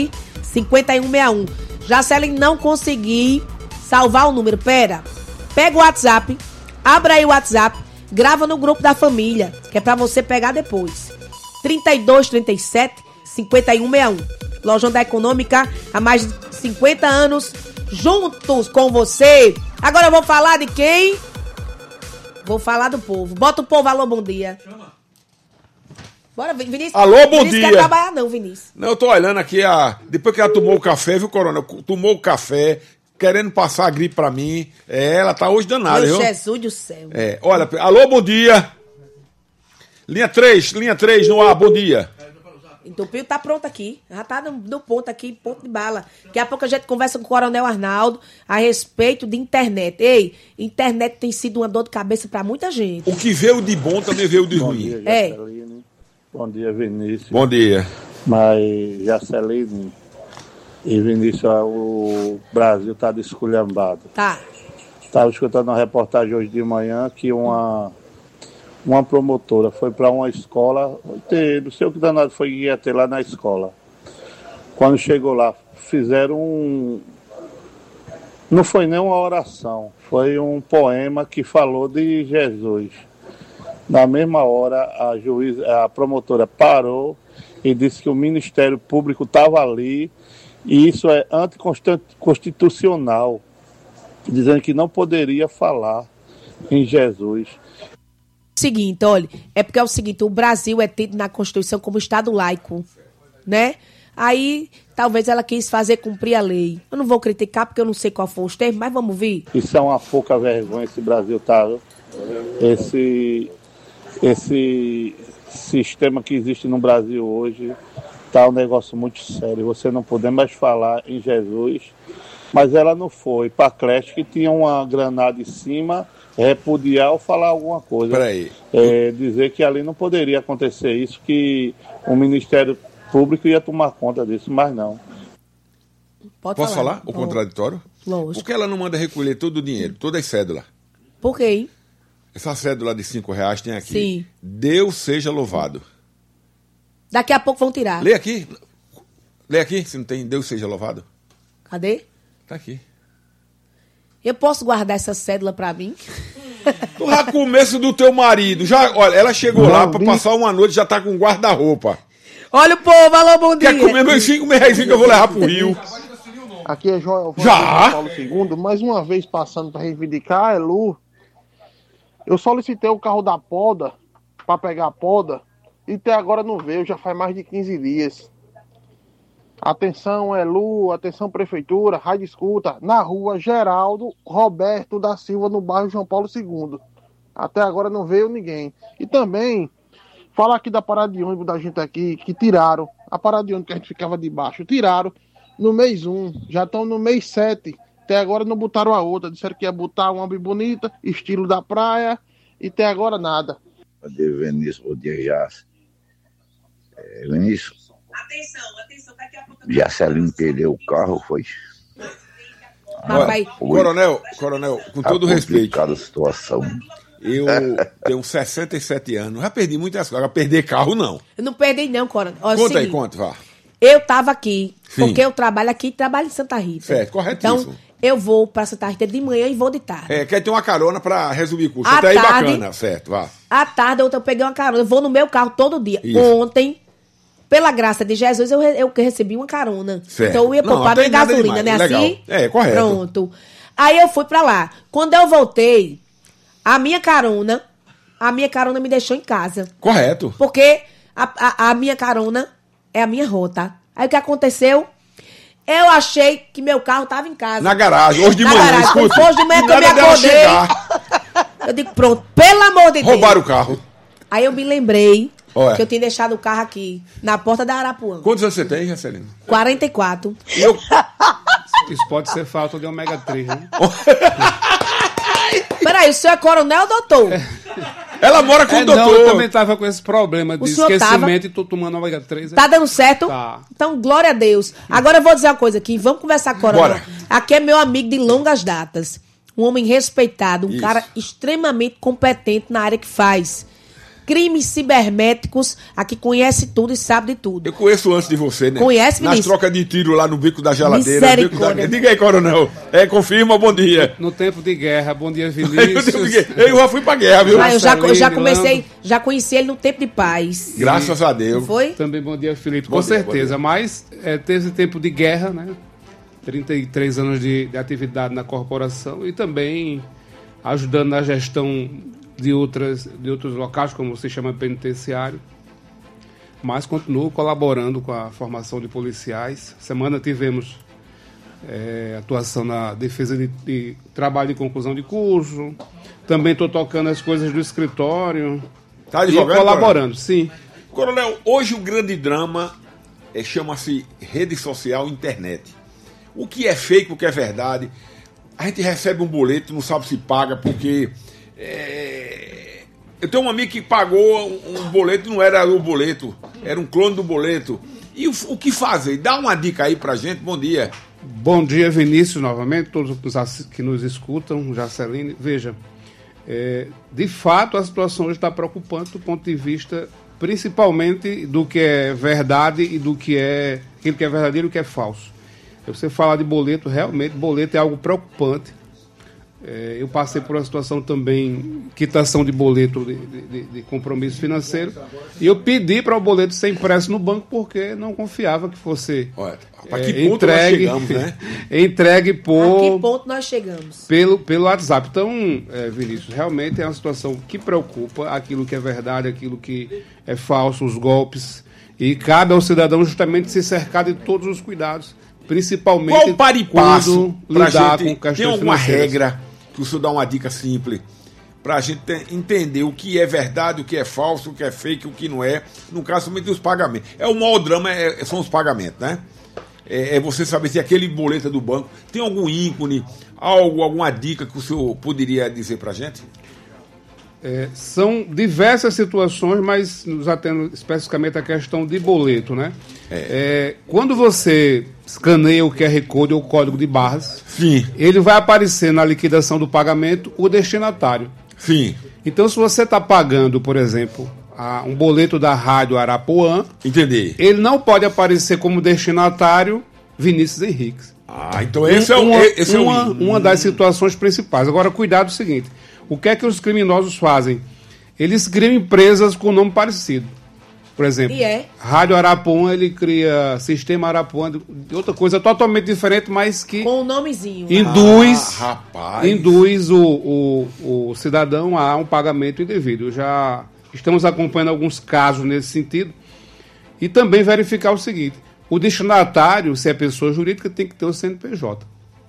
5161. Jacelin, não consegui salvar o número. Pega o WhatsApp, abra aí o WhatsApp, grava no grupo da família, que é pra você pegar depois. 3237 5161. Lojão da Econômica, há mais de 50 anos, juntos com você. Agora eu vou falar de quem? Vou falar do povo. Bota o povo, alô, bom dia. Bora, Vinícius.
Alô, bom
Vinícius
dia.
Quer trabalhar não, Vinícius.
Não, eu tô olhando aqui, depois que ela tomou o café, viu, Coronel? Tomou o café, querendo passar a gripe pra mim. Ela tá hoje danada,
Meu
viu?
Jesus do céu.
Olha, alô, bom dia. Linha 3 no ar, bom dia.
Entupiu tá pronto aqui. Já tá no ponto aqui, ponto de bala. Daqui a pouco a gente conversa com o Coronel Arnaldo a respeito de internet. Ei, internet tem sido uma dor de cabeça pra muita gente.
O que veio de bom também veio de ruim.
Bom dia, Vinícius.
Bom dia.
Mas, Jacelino e Vinícius, o Brasil tá desculhambado.
Tá.
Estava escutando uma reportagem hoje de manhã que uma promotora foi para uma escola, não sei o que danado foi que ia ter lá na escola. Quando chegou lá, fizeram não foi nem uma oração, foi um poema que falou de Jesus. Na mesma hora, a promotora parou e disse que o Ministério Público estava ali e isso é anticonstitucional, dizendo que não poderia falar em Jesus.
Seguinte, olha, é porque é o seguinte, o Brasil é tido na Constituição como Estado laico, né? Aí, talvez ela quis fazer cumprir a lei. Eu não vou criticar porque eu não sei qual foi os termos, mas vamos ver.
Isso é uma pouca vergonha esse Brasil, tá? Esse sistema que existe no Brasil hoje tá um negócio muito sério. Você não poder mais falar em Jesus, mas ela não foi para a creche que tinha uma granada em cima, repudiar ou falar alguma coisa.
Peraí.
Dizer que ali não poderia acontecer isso, que o Ministério Público ia tomar conta disso, mas não.
Posso falar o contraditório?
Lógico.
Por que ela não manda recolher todo o dinheiro, todas as cédulas?
Por quê, hein?
Essa cédula de R$5 tem aqui.
Sim.
Deus seja louvado.
Daqui a pouco vão tirar.
Lê aqui, se não tem Deus seja louvado.
Cadê?
Tá aqui.
Eu posso guardar essa cédula pra mim?
Tu já começo do teu marido. Olha, ela chegou lá pra passar uma noite, já tá com guarda-roupa.
Olha o povo, alô, bom dia.
Quer comer meus 5 reais que eu vou levar pro Rio?
Aqui é João
Já?
Paulo II, mais uma vez passando para reivindicar, Elu. Eu solicitei o carro da poda para pegar a poda e até agora não veio, já faz mais de 15 dias. Atenção, Elu, atenção, Prefeitura, rádio escuta, na rua Geraldo Roberto da Silva, no bairro João Paulo II. Até agora não veio ninguém. E também, falar aqui da parada de ônibus da gente aqui, que tiraram, a parada de ônibus que a gente ficava debaixo, tiraram no mês 1, já estão no mês 7, até agora não botaram a outra, disseram que ia botar uma bem bonita, estilo da praia, e até agora nada.
Bom dia, Vinícius, bom dia, Jace. Vinícius,
daqui a pouco...
Jacelino perdeu o carro, foi?
Coronel, com todo respeito.
Complicada a situação.
Eu tenho 67 anos, já perdi muitas coisas, perder carro não.
Eu não perdi não, Coronel. Olha,
conta aí, conta, vá.
Eu tava aqui,
Sim.
porque eu trabalho aqui e trabalho em Santa Rita.
Certo, corretíssimo.
Então, eu vou pra Santa Rita de manhã e vou de tarde.
Quer ter uma carona pra resumir curso.
À
Até aí
tarde,
bacana, certo, vá.
À tarde, eu peguei uma carona. Eu vou no meu carro todo dia.
Isso.
Ontem, pela graça de Jesus, eu recebi uma carona.
Certo.
Então, eu ia poupar minha gasolina, né?
Legal.
Assim?
Correto.
Pronto. Aí, eu fui pra lá. Quando eu voltei, a minha carona me deixou em casa.
Correto.
Porque a minha carona é a minha rota. Aí o que aconteceu? Eu achei que meu carro tava em casa.
Na garagem, hoje de manhã, escuta.
Hoje de manhã que eu me acordei. Eu digo, pronto, pelo amor de Deus.
Roubaram o carro.
Aí eu me lembrei que eu tinha deixado o carro aqui, na porta da Arapuã.
Quantos anos você tem, Jacelino?
44.
Isso pode ser falta de ômega 3, né?
Peraí, o senhor é coronel ou doutor?
Ela mora com o doutor.
Não, eu também tava com esse problema de esquecimento
tava...
e tô tomando ômega 3.
Tá dando certo?
Tá.
Então, glória a Deus. Agora eu vou dizer uma coisa aqui. Vamos conversar com o coronel.
Bora.
Aqui é meu amigo de longas datas. Um homem respeitado, um cara extremamente competente na área que faz. crimes cibernéticos, aqui conhece tudo e sabe de tudo.
Eu conheço antes de você, né?
Conhece,
Nas
Vinícius?
trocas de tiro lá no bico da geladeira. Diga aí, coronel. Confirma, bom dia.
No tempo de guerra, bom dia, Vinícius.
Eu já fui pra guerra, viu?
Eu já conheci ele no tempo de paz.
Graças a Deus.
Foi?
Também bom dia, Felipe. Com certeza, mas teve tempo de guerra, né? 33 anos de atividade na corporação e também ajudando na gestão de outros locais, como se chama penitenciário. Mas continuo colaborando com a formação de policiais. Semana tivemos atuação na defesa de trabalho de conclusão de curso. Também estou tocando as coisas do escritório.
Tá advogando,
e colaborando,
coronel?
Sim.
Coronel, hoje o grande drama chama-se rede social e internet. O que é fake, o que é verdade. A gente recebe um boleto, não sabe se paga, porque... Eu tenho um amigo que pagou um boleto, não era o boleto, era um clone do boleto. E o que fazer? Dá uma dica aí pra gente, bom dia.
Bom dia, Vinícius, novamente, todos que nos escutam, Jaceline. Veja, de fato a situação hoje está preocupante do ponto de vista, principalmente do que é verdade e do que é aquilo que é verdadeiro e o que é falso. Você falar de boleto, realmente, boleto é algo preocupante. Eu passei por uma situação também, quitação de boleto de compromisso financeiro, e eu pedi para o boleto ser impresso no banco porque não confiava que fosse entregue, nós chegamos, né? Entregue por...
A que ponto nós chegamos?
Pelo WhatsApp. Então, Vinícius, realmente é uma situação que preocupa, aquilo que é verdade, aquilo que é falso, os golpes, e cabe ao cidadão justamente se cercar de todos os cuidados, principalmente
qual para e passo
quando lidar
gente,
com questões
tem alguma
financeiras.
Regra que o senhor dá uma dica simples para a gente entender o que é verdade, o que é falso, o que é fake, o que não é, no caso somente dos pagamentos. O maior drama são os pagamentos, né? É você saber se aquele boleto é do banco tem algum ícone, alguma dica que o senhor poderia dizer para a gente?
São diversas situações, mas nos atendo especificamente a questão de boleto, né? Quando você escaneia o QR Code ou o código de barras,
sim,
ele vai aparecer na liquidação do pagamento o destinatário.
Sim.
Então, se você está pagando, por exemplo, um boleto da Rádio Arapuã,
entendi,
ele não pode aparecer como destinatário Vinícius Henrique.
Então esse é
uma das situações principais. Agora, cuidado, é o seguinte: o que é que os criminosos fazem? Eles criam empresas com nome parecido. Por exemplo, Rádio Arapuã, ele cria Sistema Arapuã, de outra coisa totalmente diferente, mas que...
Com um nomezinho.
Induz o cidadão a um pagamento indevido. Já estamos acompanhando alguns casos nesse sentido. E também verificar o seguinte: o destinatário, se é pessoa jurídica, tem que ter o CNPJ.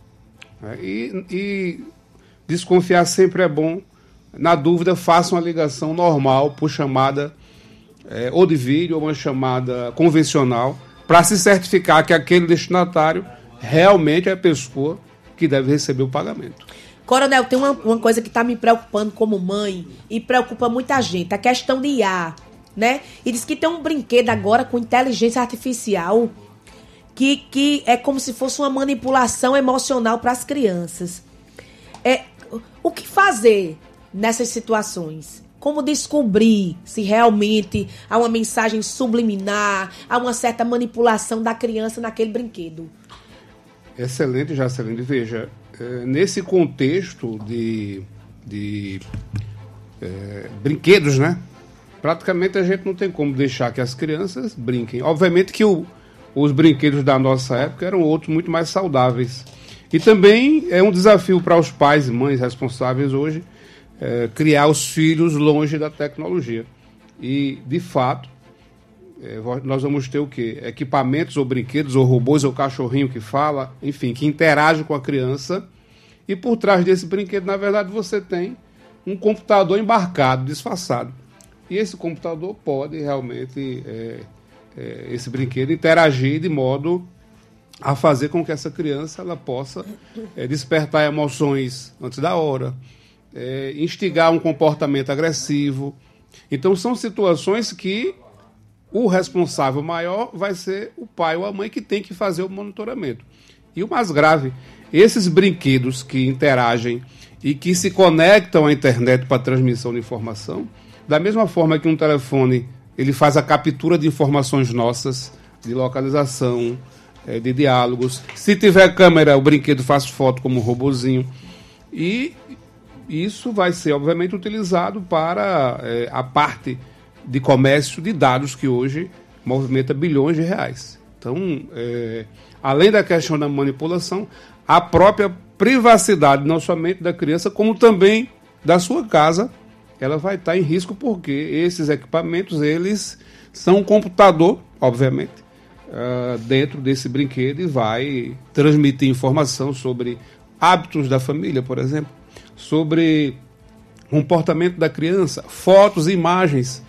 E desconfiar sempre é bom. Na dúvida, faça uma ligação normal por chamada ou de vídeo ou uma chamada convencional para se certificar que aquele destinatário realmente é a pessoa que deve receber o pagamento.
Coronel, tem uma coisa que está me preocupando como mãe e preocupa muita gente, a questão de IA, né? E diz que tem um brinquedo agora com inteligência artificial que é como se fosse uma manipulação emocional para as crianças. O que fazer nessas situações? Como descobrir se realmente há uma mensagem subliminar, há uma certa manipulação da criança naquele brinquedo?
Excelente, Jaceline. Veja, nesse contexto de brinquedos, né? Praticamente a gente não tem como deixar que as crianças brinquem. Obviamente que os brinquedos da nossa época eram outros muito mais saudáveis. E também é um desafio para os pais e mães responsáveis hoje criar os filhos longe da tecnologia. E, de fato, nós vamos ter o quê? Equipamentos ou brinquedos ou robôs ou cachorrinho que fala, enfim, que interage com a criança. E por trás desse brinquedo, na verdade, você tem um computador embarcado, disfarçado. E esse computador pode realmente, esse brinquedo, interagir de modo a fazer com que essa criança ela possa despertar emoções antes da hora, instigar um comportamento agressivo. Então são situações que o responsável maior vai ser o pai ou a mãe que tem que fazer o monitoramento. E o mais grave, esses brinquedos que interagem e que se conectam à internet para transmissão de informação, Da mesma forma que um telefone, ele faz a captura de informações nossas, de localização, de diálogos. Se tiver câmera, o brinquedo faz foto como um robozinho. E isso vai ser, obviamente, utilizado para a parte de comércio de dados que hoje movimenta bilhões de reais. Então, além da questão da manipulação, a própria privacidade, não somente da criança, como também da sua casa, ela vai estar em risco, porque esses equipamentos, eles são um computador, obviamente, dentro desse brinquedo, e vai transmitir informação sobre hábitos da família, por exemplo, sobre comportamento da criança, fotos e imagens.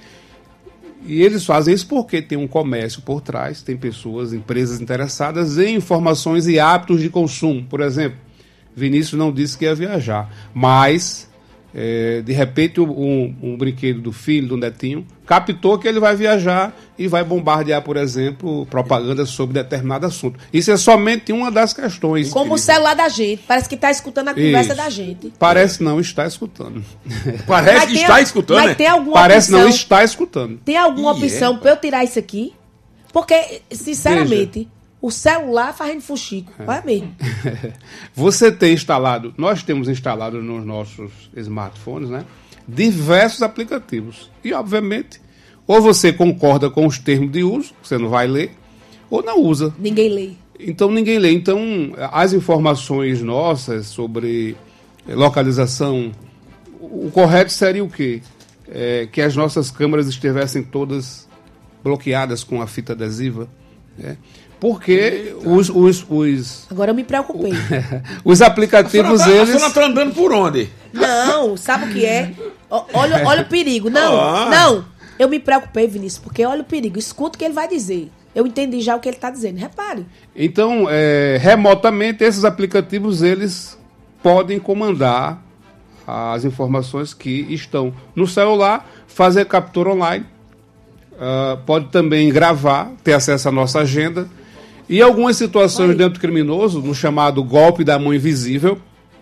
E eles fazem isso porque tem um comércio por trás, tem pessoas, empresas interessadas em informações e hábitos de consumo. Por exemplo, Vinícius não disse que ia viajar, mas de repente um brinquedo do filho, do netinho, captou que ele vai viajar e vai bombardear, por exemplo, propaganda sobre determinado assunto. Isso é somente uma das questões.
Como o celular da gente, parece que está escutando a conversa da gente.
Parece não estar escutando.
Parece que está escutando,
mas tem alguma
Parece
opção,
não estar escutando.
Tem alguma opção para eu tirar isso aqui? Porque, sinceramente, o celular fazendo fuxico. Olha mesmo.
Você tem instalado, nós temos instalado nos nossos smartphones, né, diversos aplicativos. E, obviamente, ou você concorda com os termos de uso, você não vai ler, ou não usa.
Ninguém lê.
Então, ninguém lê. Então, as informações nossas sobre localização, o correto seria o quê? Que as nossas câmeras estivessem todas bloqueadas com a fita adesiva, né? Porque os
Agora eu me preocupei.
Os aplicativos,
A
eles...
senhora tá andando por onde?
Não, sabe o que é? Olha o perigo. Não. Eu me preocupei, Vinícius, porque olha o perigo. Escuta o que ele vai dizer. Eu entendi já o que ele está dizendo. Repare.
Então, remotamente, esses aplicativos, eles podem comandar as informações que estão no celular, fazer captura online, pode também gravar, ter acesso à nossa agenda. E algumas situações dentro do criminoso, no chamado golpe da mão invisível,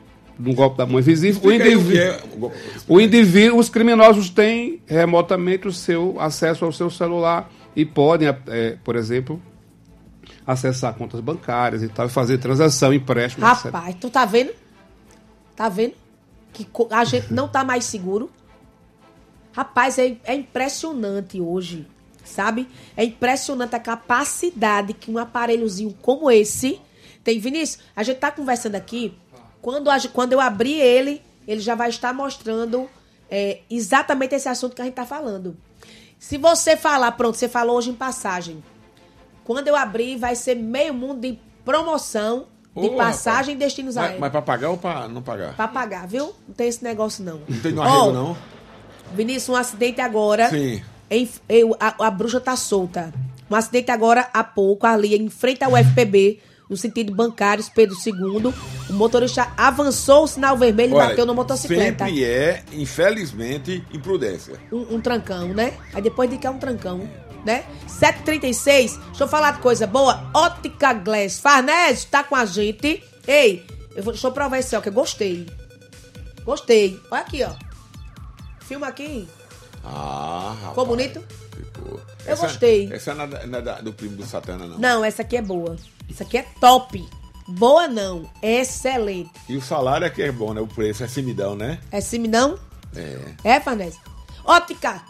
os criminosos têm remotamente o seu acesso ao seu celular e podem, por exemplo, acessar contas bancárias e tal, e fazer transação, empréstimo,
Rapaz, tu tá vendo? Tá vendo? Que a gente não tá mais seguro. Rapaz, é impressionante hoje, sabe? É impressionante a capacidade que um aparelhozinho como esse tem. Vinícius, a gente tá conversando aqui, quando eu abrir ele já vai estar mostrando exatamente esse assunto que a gente tá falando. Se você falar, pronto, você falou hoje em passagem. Quando eu abrir, vai ser meio mundo de promoção de passagem e destinos aéreos.
Mas pra pagar ou pra não pagar?
Pra pagar, viu? Não tem esse negócio, não.
Não tem no arrego, não?
Vinícius, um acidente agora.
Sim.
A bruxa tá solta. Um acidente agora há pouco, ali em frente ao UFPB, no sentido bancário, Pedro II. O motorista avançou o sinal vermelho e bateu na motocicleta.
Sempre infelizmente, imprudência.
Um trancão, né? Aí depois de que é um trancão, né? 7h36, deixa eu falar de coisa boa. Ótica Glass. Farnese tá com a gente. Ei, deixa eu provar esse ó, que eu gostei. Gostei. Olha aqui, ó. Filma aqui.
Rapaz.
Ficou bonito?
Ficou.
Eu gostei.
Essa não é do primo do Satana, não.
Não, essa aqui é boa. Essa aqui é top. Boa não, é excelente.
E o salário aqui é bom, né? O preço é simidão, né?
É simidão? É, Farnese? Ótica.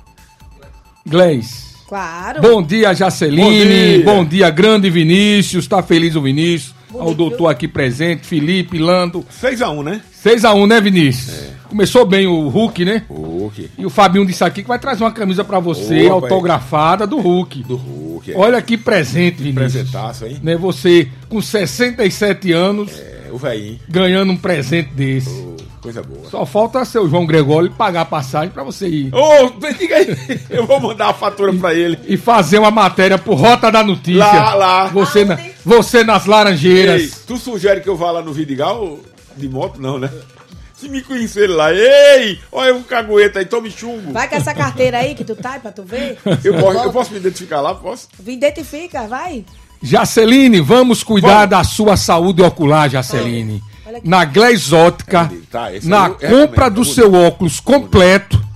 Glass.
Claro.
Bom dia, Jaceline. Bom dia, grande Vinícius. Tá feliz o Vinícius? O doutor aqui presente, Felipe, Lando.
6x1, né?
6x1, né, Vinícius? Começou bem o Hulk, né?
Hulk.
E o Fabinho disse aqui que vai trazer uma camisa pra você, autografada do Hulk.
Do Hulk.
Olha que presente, Vinícius.
Presentaço, hein?
Né, você com 67 anos.
O velhinho.
Ganhando um presente desse.
Coisa boa.
Só falta seu João Gregório pagar a passagem pra você ir.
Diga aí. Eu vou mandar a fatura pra ele.
E fazer uma matéria pro Rota da Notícia.
Lá.
Você nas Laranjeiras.
Ei, tu sugere que eu vá lá no Vidigal de moto? Não, né? Se me conhecer lá, ei, olha um cagueta aí, tome chumbo.
Vai com essa carteira aí que tu tá, pra tu ver.
Eu posso me identificar lá? Posso?
Me identifica, vai.
Jaceline, vamos cuidar da sua saúde ocular, Jaceline. Na Glass Ótica, na compra do seu óculos completo,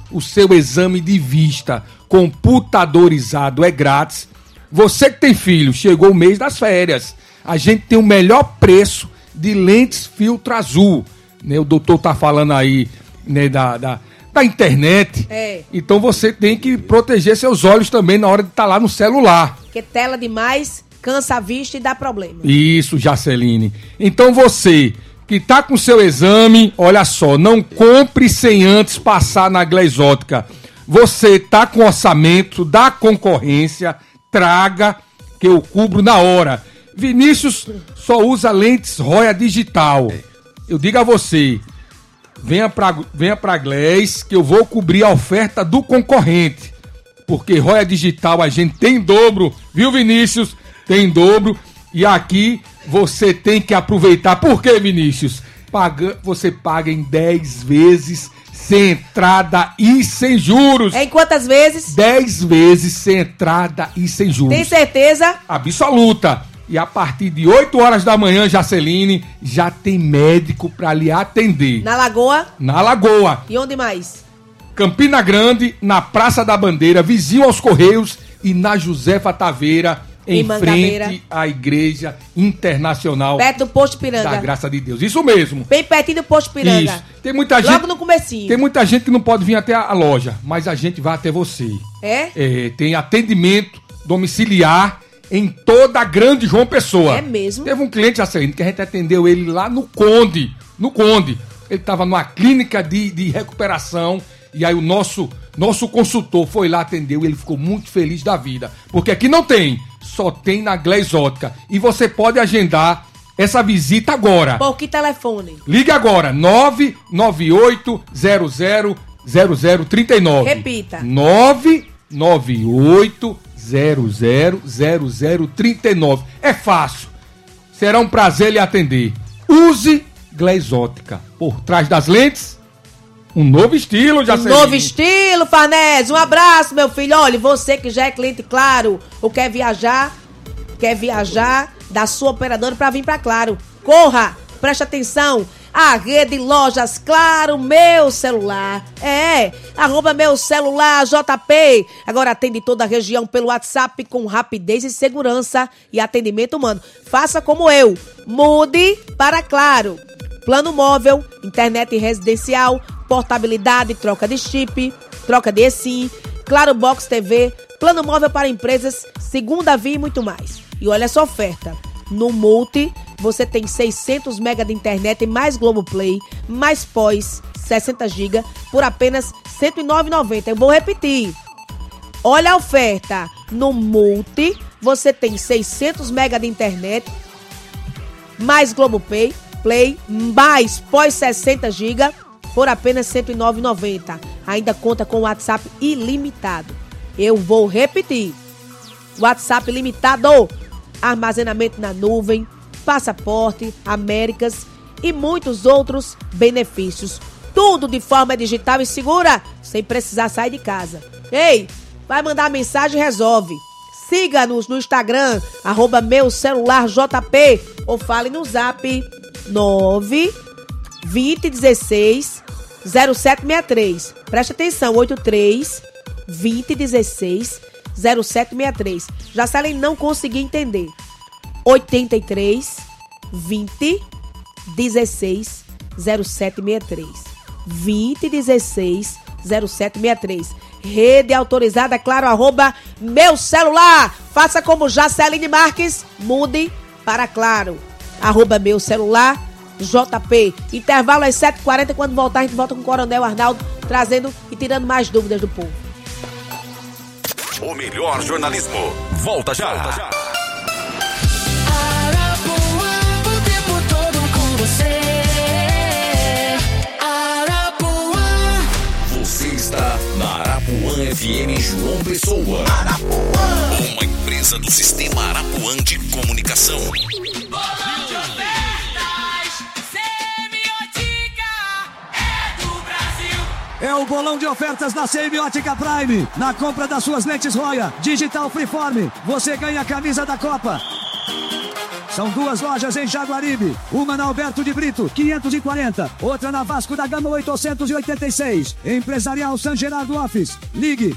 o seu exame de vista computadorizado é grátis. Você que tem filho, chegou o mês das férias. A gente tem o melhor preço de lentes filtro azul. Né? O doutor tá falando aí, né, da internet. Então você tem que proteger seus olhos também na hora de estar lá no celular.
Porque tela demais cansa a vista e dá problema.
Isso, Jaceline. Então você que tá com seu exame, olha só, não compre sem antes passar na Gleizótica. Você tá com orçamento da concorrência, traga que eu cubro na hora. Vinícius só usa lentes Roya Digital. Eu digo a você, venha pra Gleiz que eu vou cobrir a oferta do concorrente. Porque Roya Digital a gente tem em dobro, viu, Vinícius? Tem em dobro. E aqui você tem que aproveitar. Por quê, Vinícius? Você paga em 10 vezes sem entrada e sem juros.
Em quantas vezes?
10 vezes sem entrada e sem juros.
Tem certeza?
Absoluta. E a partir de 8 horas da manhã, Jaceline, já tem médico pra lhe atender.
Na Lagoa?
Na Lagoa.
E onde mais?
Campina Grande, na Praça da Bandeira, vizinho aos Correios, e na Josefa Taveira, em frente à Igreja Internacional.
Perto do Posto Piranga.
Da Graça de Deus. Isso mesmo.
Bem pertinho do Posto Piranga.
Isso. Tem muita gente,
logo no comecinho.
Tem muita gente que não pode vir até a loja, mas a gente vai até você. Tem atendimento domiciliar em toda a grande João Pessoa.
É mesmo?
Teve um cliente, Jaceline, que a gente atendeu ele lá no Conde. No Conde. Ele estava numa clínica de recuperação. E aí o nosso consultor foi lá, atendeu e ele ficou muito feliz da vida. Porque aqui não tem, só tem na Gleizótica. E você pode agendar essa visita agora.
Por que telefone?
Ligue agora, 998000039.
Repita.
998000039. É fácil. Será um prazer lhe atender. Use Gleizótica. Por trás das lentes, um novo estilo, Jaceline.
Um novo estilo, Farnese. Um abraço, meu filho. Olha, você que já é cliente Claro ou quer viajar da sua operadora para vir para Claro. Corra, preste atenção. A rede Lojas Claro, meu celular. @meu celular JP. Agora atende toda a região pelo WhatsApp com rapidez e segurança e atendimento humano. Faça como eu. Mude para Claro. Plano móvel, internet residencial, portabilidade, troca de chip, troca de eSIM, Claro Box TV, plano móvel para empresas, segunda via e muito mais. E olha essa oferta. No Multi, você tem 600 MB de internet mais Globoplay, mais pós, 60 GB, por apenas R$ 109,90. Eu vou repetir. Olha a oferta. No Multi, você tem 600 MB de internet, mais Globoplay, mais pós 60 GB, por apenas R$ 109,90. Ainda conta com WhatsApp ilimitado. Eu vou repetir. WhatsApp ilimitado, armazenamento na nuvem, passaporte, Américas e muitos outros benefícios. Tudo de forma digital e segura, sem precisar sair de casa. Ei, vai mandar mensagem e resolve. Siga-nos no Instagram, @meucelularjp, ou fale no Zap 9-2016-0763. Preste atenção, 83-2016-0763. Jaceline não consegui entender. 83-2016-0763. 2016-0763. Rede autorizada, Claro, @meu celular. Faça como Jaceline Marques, mude para Claro. @meu celular JP. Intervalo às 7h40. Quando voltar, a gente volta com o Coronel Arnaldo, trazendo e tirando mais dúvidas do povo.
O melhor jornalismo. Volta já. Você está na Arapuã FM João Pessoa. Uma empresa do Sistema Arapuã de Comunicação.
É o bolão de ofertas da Semiótica Prime. Na compra das suas lentes Roya Digital Freeform, você ganha a camisa da Copa.
São 2 lojas em Jaguaribe. Uma na Alberto de Brito, 540. Outra na Vasco da Gama, 886. Empresarial San Gerardo Office. Ligue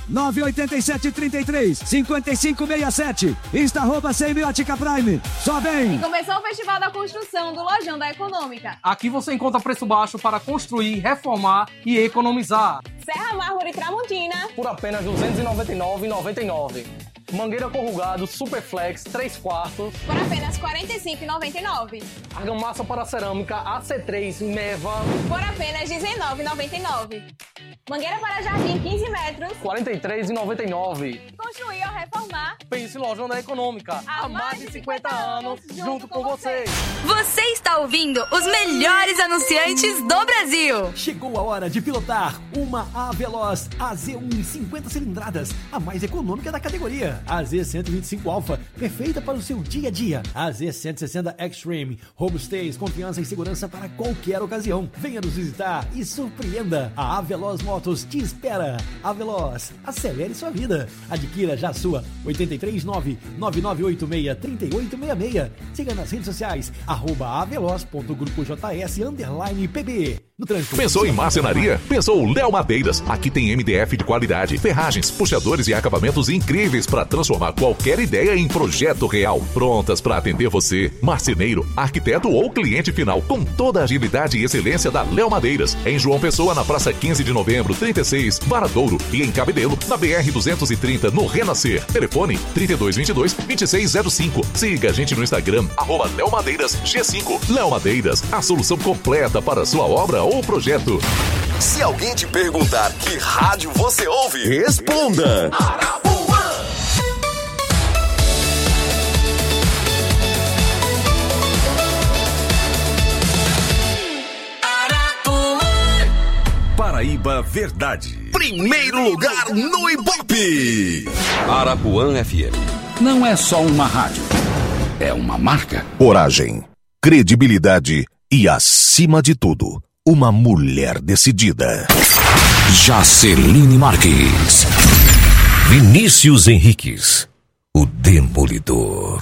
987-33-5567. Insta@Semiótica Prime. Só vem!
E começou o Festival da Construção do Lojão da Econômica.
Aqui você encontra preço baixo para construir, reformar e economizar.
Serra Mármore Tramontina
por apenas R$ 299,99. Mangueira corrugado Superflex 3/4
por apenas R$ 45,99.
Argamassa para cerâmica AC3 Neva
por apenas R$ 19,99. Mangueira para jardim 15 metros
R$ 43,99.
Construir ou reformar?
Pense em Lojão da Econômica. Há mais de 50 anos junto com você.
Você está ouvindo os melhores anunciantes do Brasil.
Chegou a hora de pilotar uma A-Veloz AZ1 50 cilindradas, a mais econômica da categoria. A Z125 Alpha, perfeita para o seu dia a dia. A Z160 Extreme, robustez, confiança e segurança para qualquer ocasião. Venha nos visitar e surpreenda. A A-Veloz Motos te espera. A-Veloz, acelere sua vida. Adquira já a sua. 839-9986-3866. Siga nas redes sociais, @aveloz.grupojs_pb. No trânsito.
Pensou em marcenaria? Pensou Léo Madeiras. Aqui tem MDF de qualidade, ferragens, puxadores e acabamentos incríveis para transformar qualquer ideia em projeto real. Prontas para atender você, marceneiro, arquiteto ou cliente final, com toda a agilidade e excelência da Léo Madeiras. Em João Pessoa, na Praça 15 de Novembro, 36, Varadouro, e em Cabedelo, na BR-230, no Renascer. Telefone 3222-2605. Siga a gente no Instagram, @Léo Madeiras G5. Léo Madeiras, a solução completa para sua obra ou projeto.
Se alguém te perguntar que rádio você ouve, responda. Paraíba Verdade. Primeiro lugar no Ibope.
Arapuã FM. Não é só uma rádio, é uma marca.
Coragem, credibilidade e, acima de tudo, uma mulher decidida. Jaceline Marques. Vinícius Henriques, o Demolidor.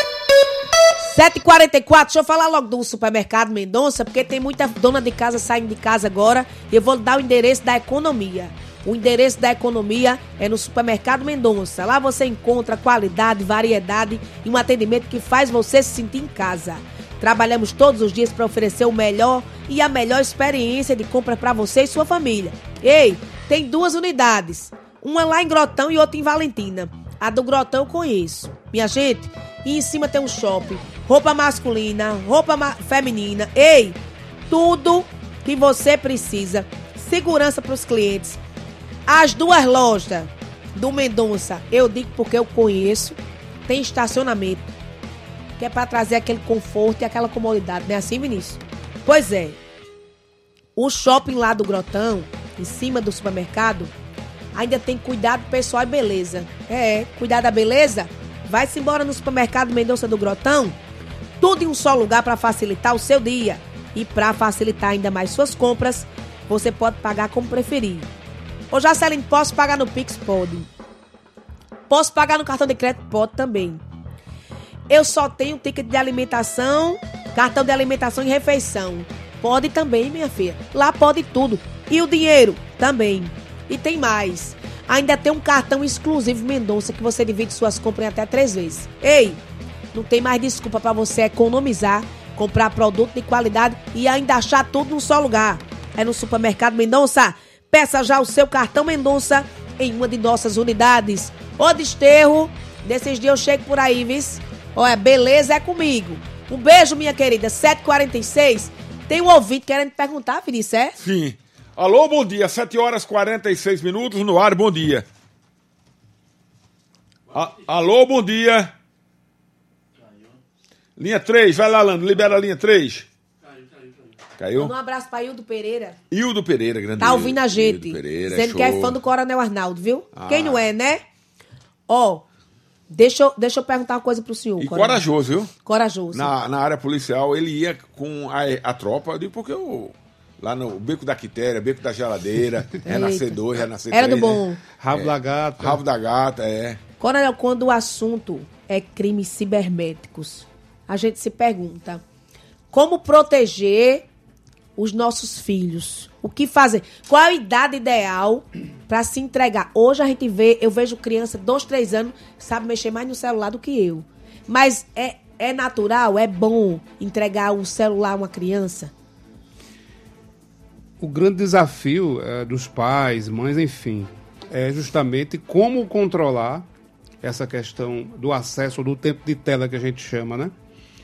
7h44, deixa eu falar logo do supermercado Mendonça, porque tem muita dona de casa saindo de casa agora. E eu vou dar o endereço da economia. O endereço da economia é no supermercado Mendonça. Lá você encontra qualidade, variedade e um atendimento que faz você se sentir em casa. Trabalhamos todos os dias para oferecer o melhor e a melhor experiência de compra para você e sua família. Ei, tem 2 unidades. Uma lá em Grotão e outra em Valentina. A do Grotão eu conheço. Minha gente, e em cima tem um shopping. Roupa masculina, roupa feminina. Ei, tudo que você precisa. Segurança para os clientes. As 2 lojas do Mendonça, eu digo porque eu conheço, tem estacionamento. Que é para trazer aquele conforto e aquela comodidade, não é assim, Vinícius? Pois é. O shopping lá do Grotão, em cima do supermercado, ainda tem cuidado pessoal e beleza. Cuidar da beleza? Vai-se embora no supermercado Mendonça do Grotão. Tudo em um só lugar para facilitar o seu dia. E para facilitar ainda mais suas compras, você pode pagar como preferir. Ô Jaceline, posso pagar no Pix? Pode. Posso pagar no cartão de crédito? Pode também. Eu só tenho ticket de alimentação, cartão de alimentação e refeição. Pode também, minha filha. Lá pode tudo. E o dinheiro? Também. E tem mais. Ainda tem um cartão exclusivo Mendonça que você divide suas compras em até 3 vezes. Ei, não tem mais desculpa para você economizar, comprar produto de qualidade e ainda achar tudo num só lugar. É no supermercado Mendonça. Peça já o seu cartão Mendonça em uma de nossas unidades. Ô Desterro, desses dias eu chego por aí, vis. Olha, beleza é comigo. Um beijo, minha querida. 7h46. Tem um ouvinte querendo te perguntar, Vinícius, é?
Sim. Alô, bom dia. 7h46 no ar, bom dia. Alô, bom dia. Linha 3, vai lá, Lando, libera a linha 3. Caiu?
Manda um abraço pra Hildo Pereira.
Hildo Pereira, grande.
Tá ouvindo a gente.
Hildo Pereira,
dizendo
show.
que é fã do Coronel Arnaldo, viu? Quem não é, né? Ó, deixa eu perguntar uma coisa pro senhor.
E
Coronel.
corajoso, viu?
Corajoso.
Na área policial, ele ia com a tropa, eu digo porque lá no Beco da Quitéria, Beco da Geladeira, Renascer 2, Renascer 3.
Era do bom.
Né?
Rabo da Gata.
Rabo da Gata, é.
Coronel, quando o assunto é crimes cibernéticos, a gente se pergunta, como proteger os nossos filhos? O que fazer? Qual é a idade ideal para se entregar? Hoje a gente eu vejo criança de 2, 3 anos, sabe mexer mais no celular do que eu. Mas é natural, é bom entregar o celular a uma criança?
O grande desafio dos pais, mães, enfim, é justamente como controlar essa questão do acesso, do tempo de tela que a gente chama, né?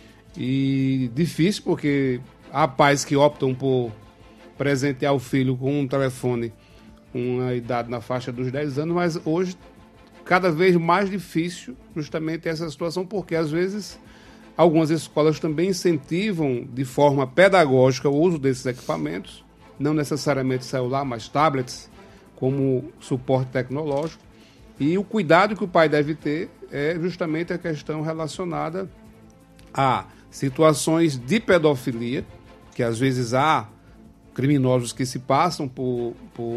E difícil porque há pais que optam por presentear o filho com um telefone com uma idade na faixa dos 10 anos, mas hoje cada vez mais difícil justamente essa situação, porque às vezes algumas escolas também incentivam de forma pedagógica o uso desses equipamentos, não necessariamente celular, mas tablets, como suporte tecnológico. E o cuidado que o pai deve ter é justamente a questão relacionada a situações de pedofilia, que às vezes há criminosos que se passam por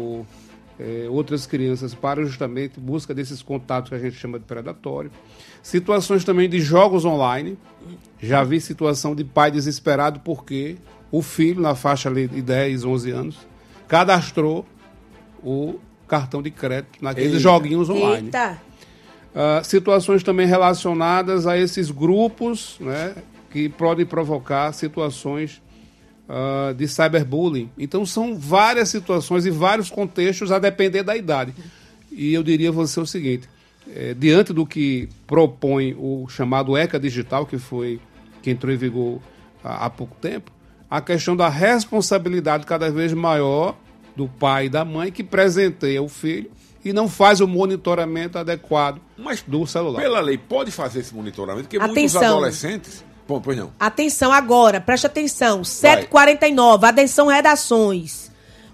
outras crianças para justamente busca desses contatos que a gente chama de predatório. Situações também de jogos online. Já vi situação de pai desesperado porque o filho, na faixa de 10, 11 anos, cadastrou o cartão de crédito naqueles joguinhos online. Situações também relacionadas a esses grupos, né, que podem provocar situações de cyberbullying. Então são várias situações e vários contextos a depender da idade. E eu diria a você o seguinte, diante do que propõe o chamado ECA Digital, que entrou em vigor há pouco tempo, a questão da responsabilidade cada vez maior do pai e da mãe que presenteia o filho e não faz o monitoramento adequado do celular.
Pela lei, pode fazer esse monitoramento? Porque muitos adolescentes... Bom, pois não.
Atenção agora, preste atenção. 7h49, atenção, redações.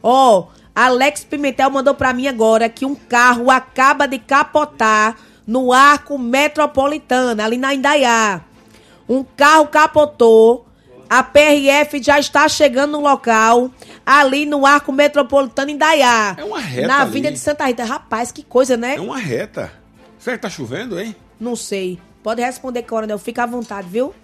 Alex Pimentel mandou pra mim agora que um carro acaba de capotar no Arco Metropolitano, ali na Indaiá. Um carro capotou, a PRF já está chegando no local, ali no Arco Metropolitano Indaiá.
É uma reta
na
ali.
Avenida de Santa Rita. Rapaz, que coisa, né?
É uma reta. Será que tá chovendo, hein?
Não sei. Pode responder, Coronel. Fica à vontade, viu?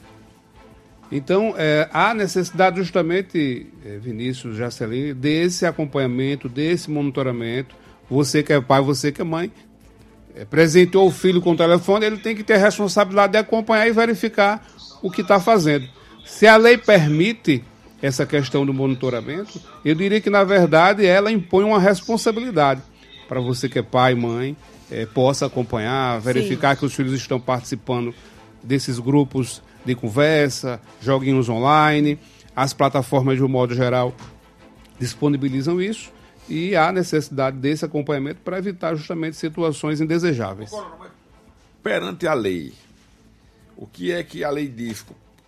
Então, há necessidade justamente, Vinícius, Jaceline, desse acompanhamento, desse monitoramento. Você que é pai, você que é mãe, presenteou o filho com o telefone, ele tem que ter a responsabilidade de acompanhar e verificar o que está fazendo. Se a lei permite essa questão do monitoramento, eu diria que, na verdade, ela impõe uma responsabilidade para você que é pai, mãe, possa acompanhar, verificar que os filhos estão participando desses grupos de conversa, joguinhos online. As plataformas, de um modo geral, disponibilizam isso e há necessidade desse acompanhamento para evitar justamente situações indesejáveis.
Perante a lei, o que é que a lei diz?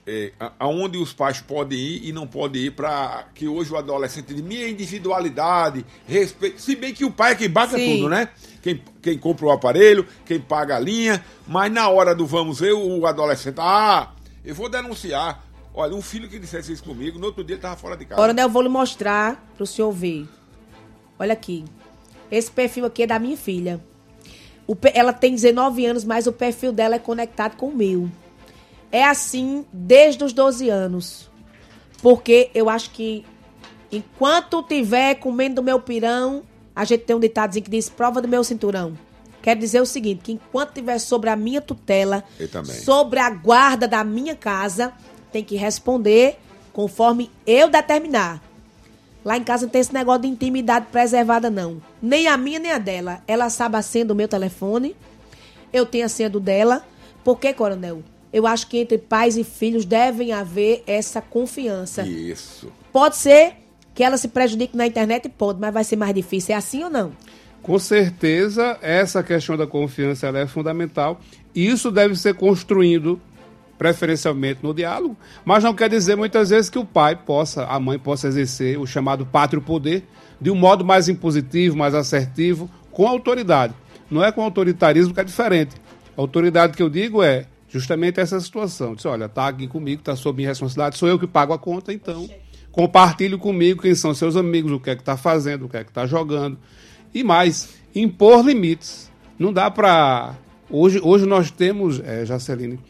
Aonde os pais podem ir e não podem ir, para que hoje o adolescente de minha individualidade, respeito, se bem que o pai é quem banca tudo, né? Quem compra o aparelho, quem paga a linha, mas na hora do vamos ver, o adolescente, eu vou denunciar. Olha, um filho que dissesse isso comigo, no outro dia ele estava fora de casa.
Coronel, eu vou lhe mostrar para o senhor ver. Olha aqui. Esse perfil aqui é da minha filha. Ela tem 19 anos, mas o perfil dela é conectado com o meu. É assim desde os 12 anos. Porque eu acho que enquanto tiver comendo do meu pirão, a gente tem um ditadozinho que diz prova do meu cinturão. Quer dizer o seguinte, que enquanto tiver sobre a minha tutela, sobre a guarda da minha casa, tem que responder conforme eu determinar. Lá em casa não tem esse negócio de intimidade preservada, não. Nem a minha, nem a dela. Ela sabe a senha do meu telefone, eu tenho a senha do dela. Por quê, Coronel? Eu acho que entre pais e filhos devem haver essa confiança.
Isso.
Pode ser que ela se prejudique na internet, pode, mas vai ser mais difícil. É assim ou não?
Com certeza, essa questão da confiança ela é fundamental. Isso deve ser construído preferencialmente no diálogo, mas não quer dizer muitas vezes que o pai possa, a mãe possa exercer o chamado pátrio poder de um modo mais impositivo, mais assertivo, com autoridade. Não é com autoritarismo que é diferente. A autoridade que eu digo é justamente essa situação. Diz, olha, está aqui comigo, está sob minha responsabilidade, sou eu que pago a conta, então compartilhe comigo quem são seus amigos, o que é que está fazendo, o que é que está jogando. E mais, impor limites. Não dá para... Hoje nós temos, Jaceline,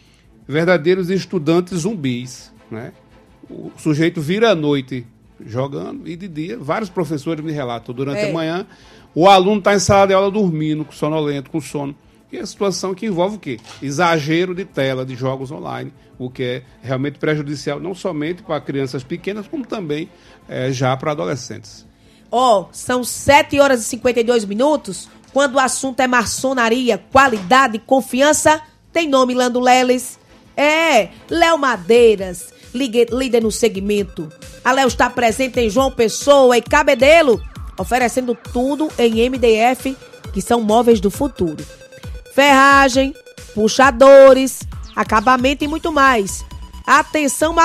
verdadeiros estudantes zumbis, né? O sujeito vira à noite jogando e de dia, vários professores me relatam, durante a manhã, o aluno está em sala de aula dormindo, sonolento, com sono. E é a situação que envolve o quê? Exagero de tela, de jogos online, o que é realmente prejudicial não somente para crianças pequenas, como também já para adolescentes.
São 7h52. Quando o assunto é maçonaria, qualidade e confiança, tem nome, Lando Leles. Léo Madeiras, líder no segmento. A Léo está presente em João Pessoa e Cabedelo, oferecendo tudo em MDF, que são móveis do futuro. Ferragem, puxadores, acabamento e muito mais. Atenção,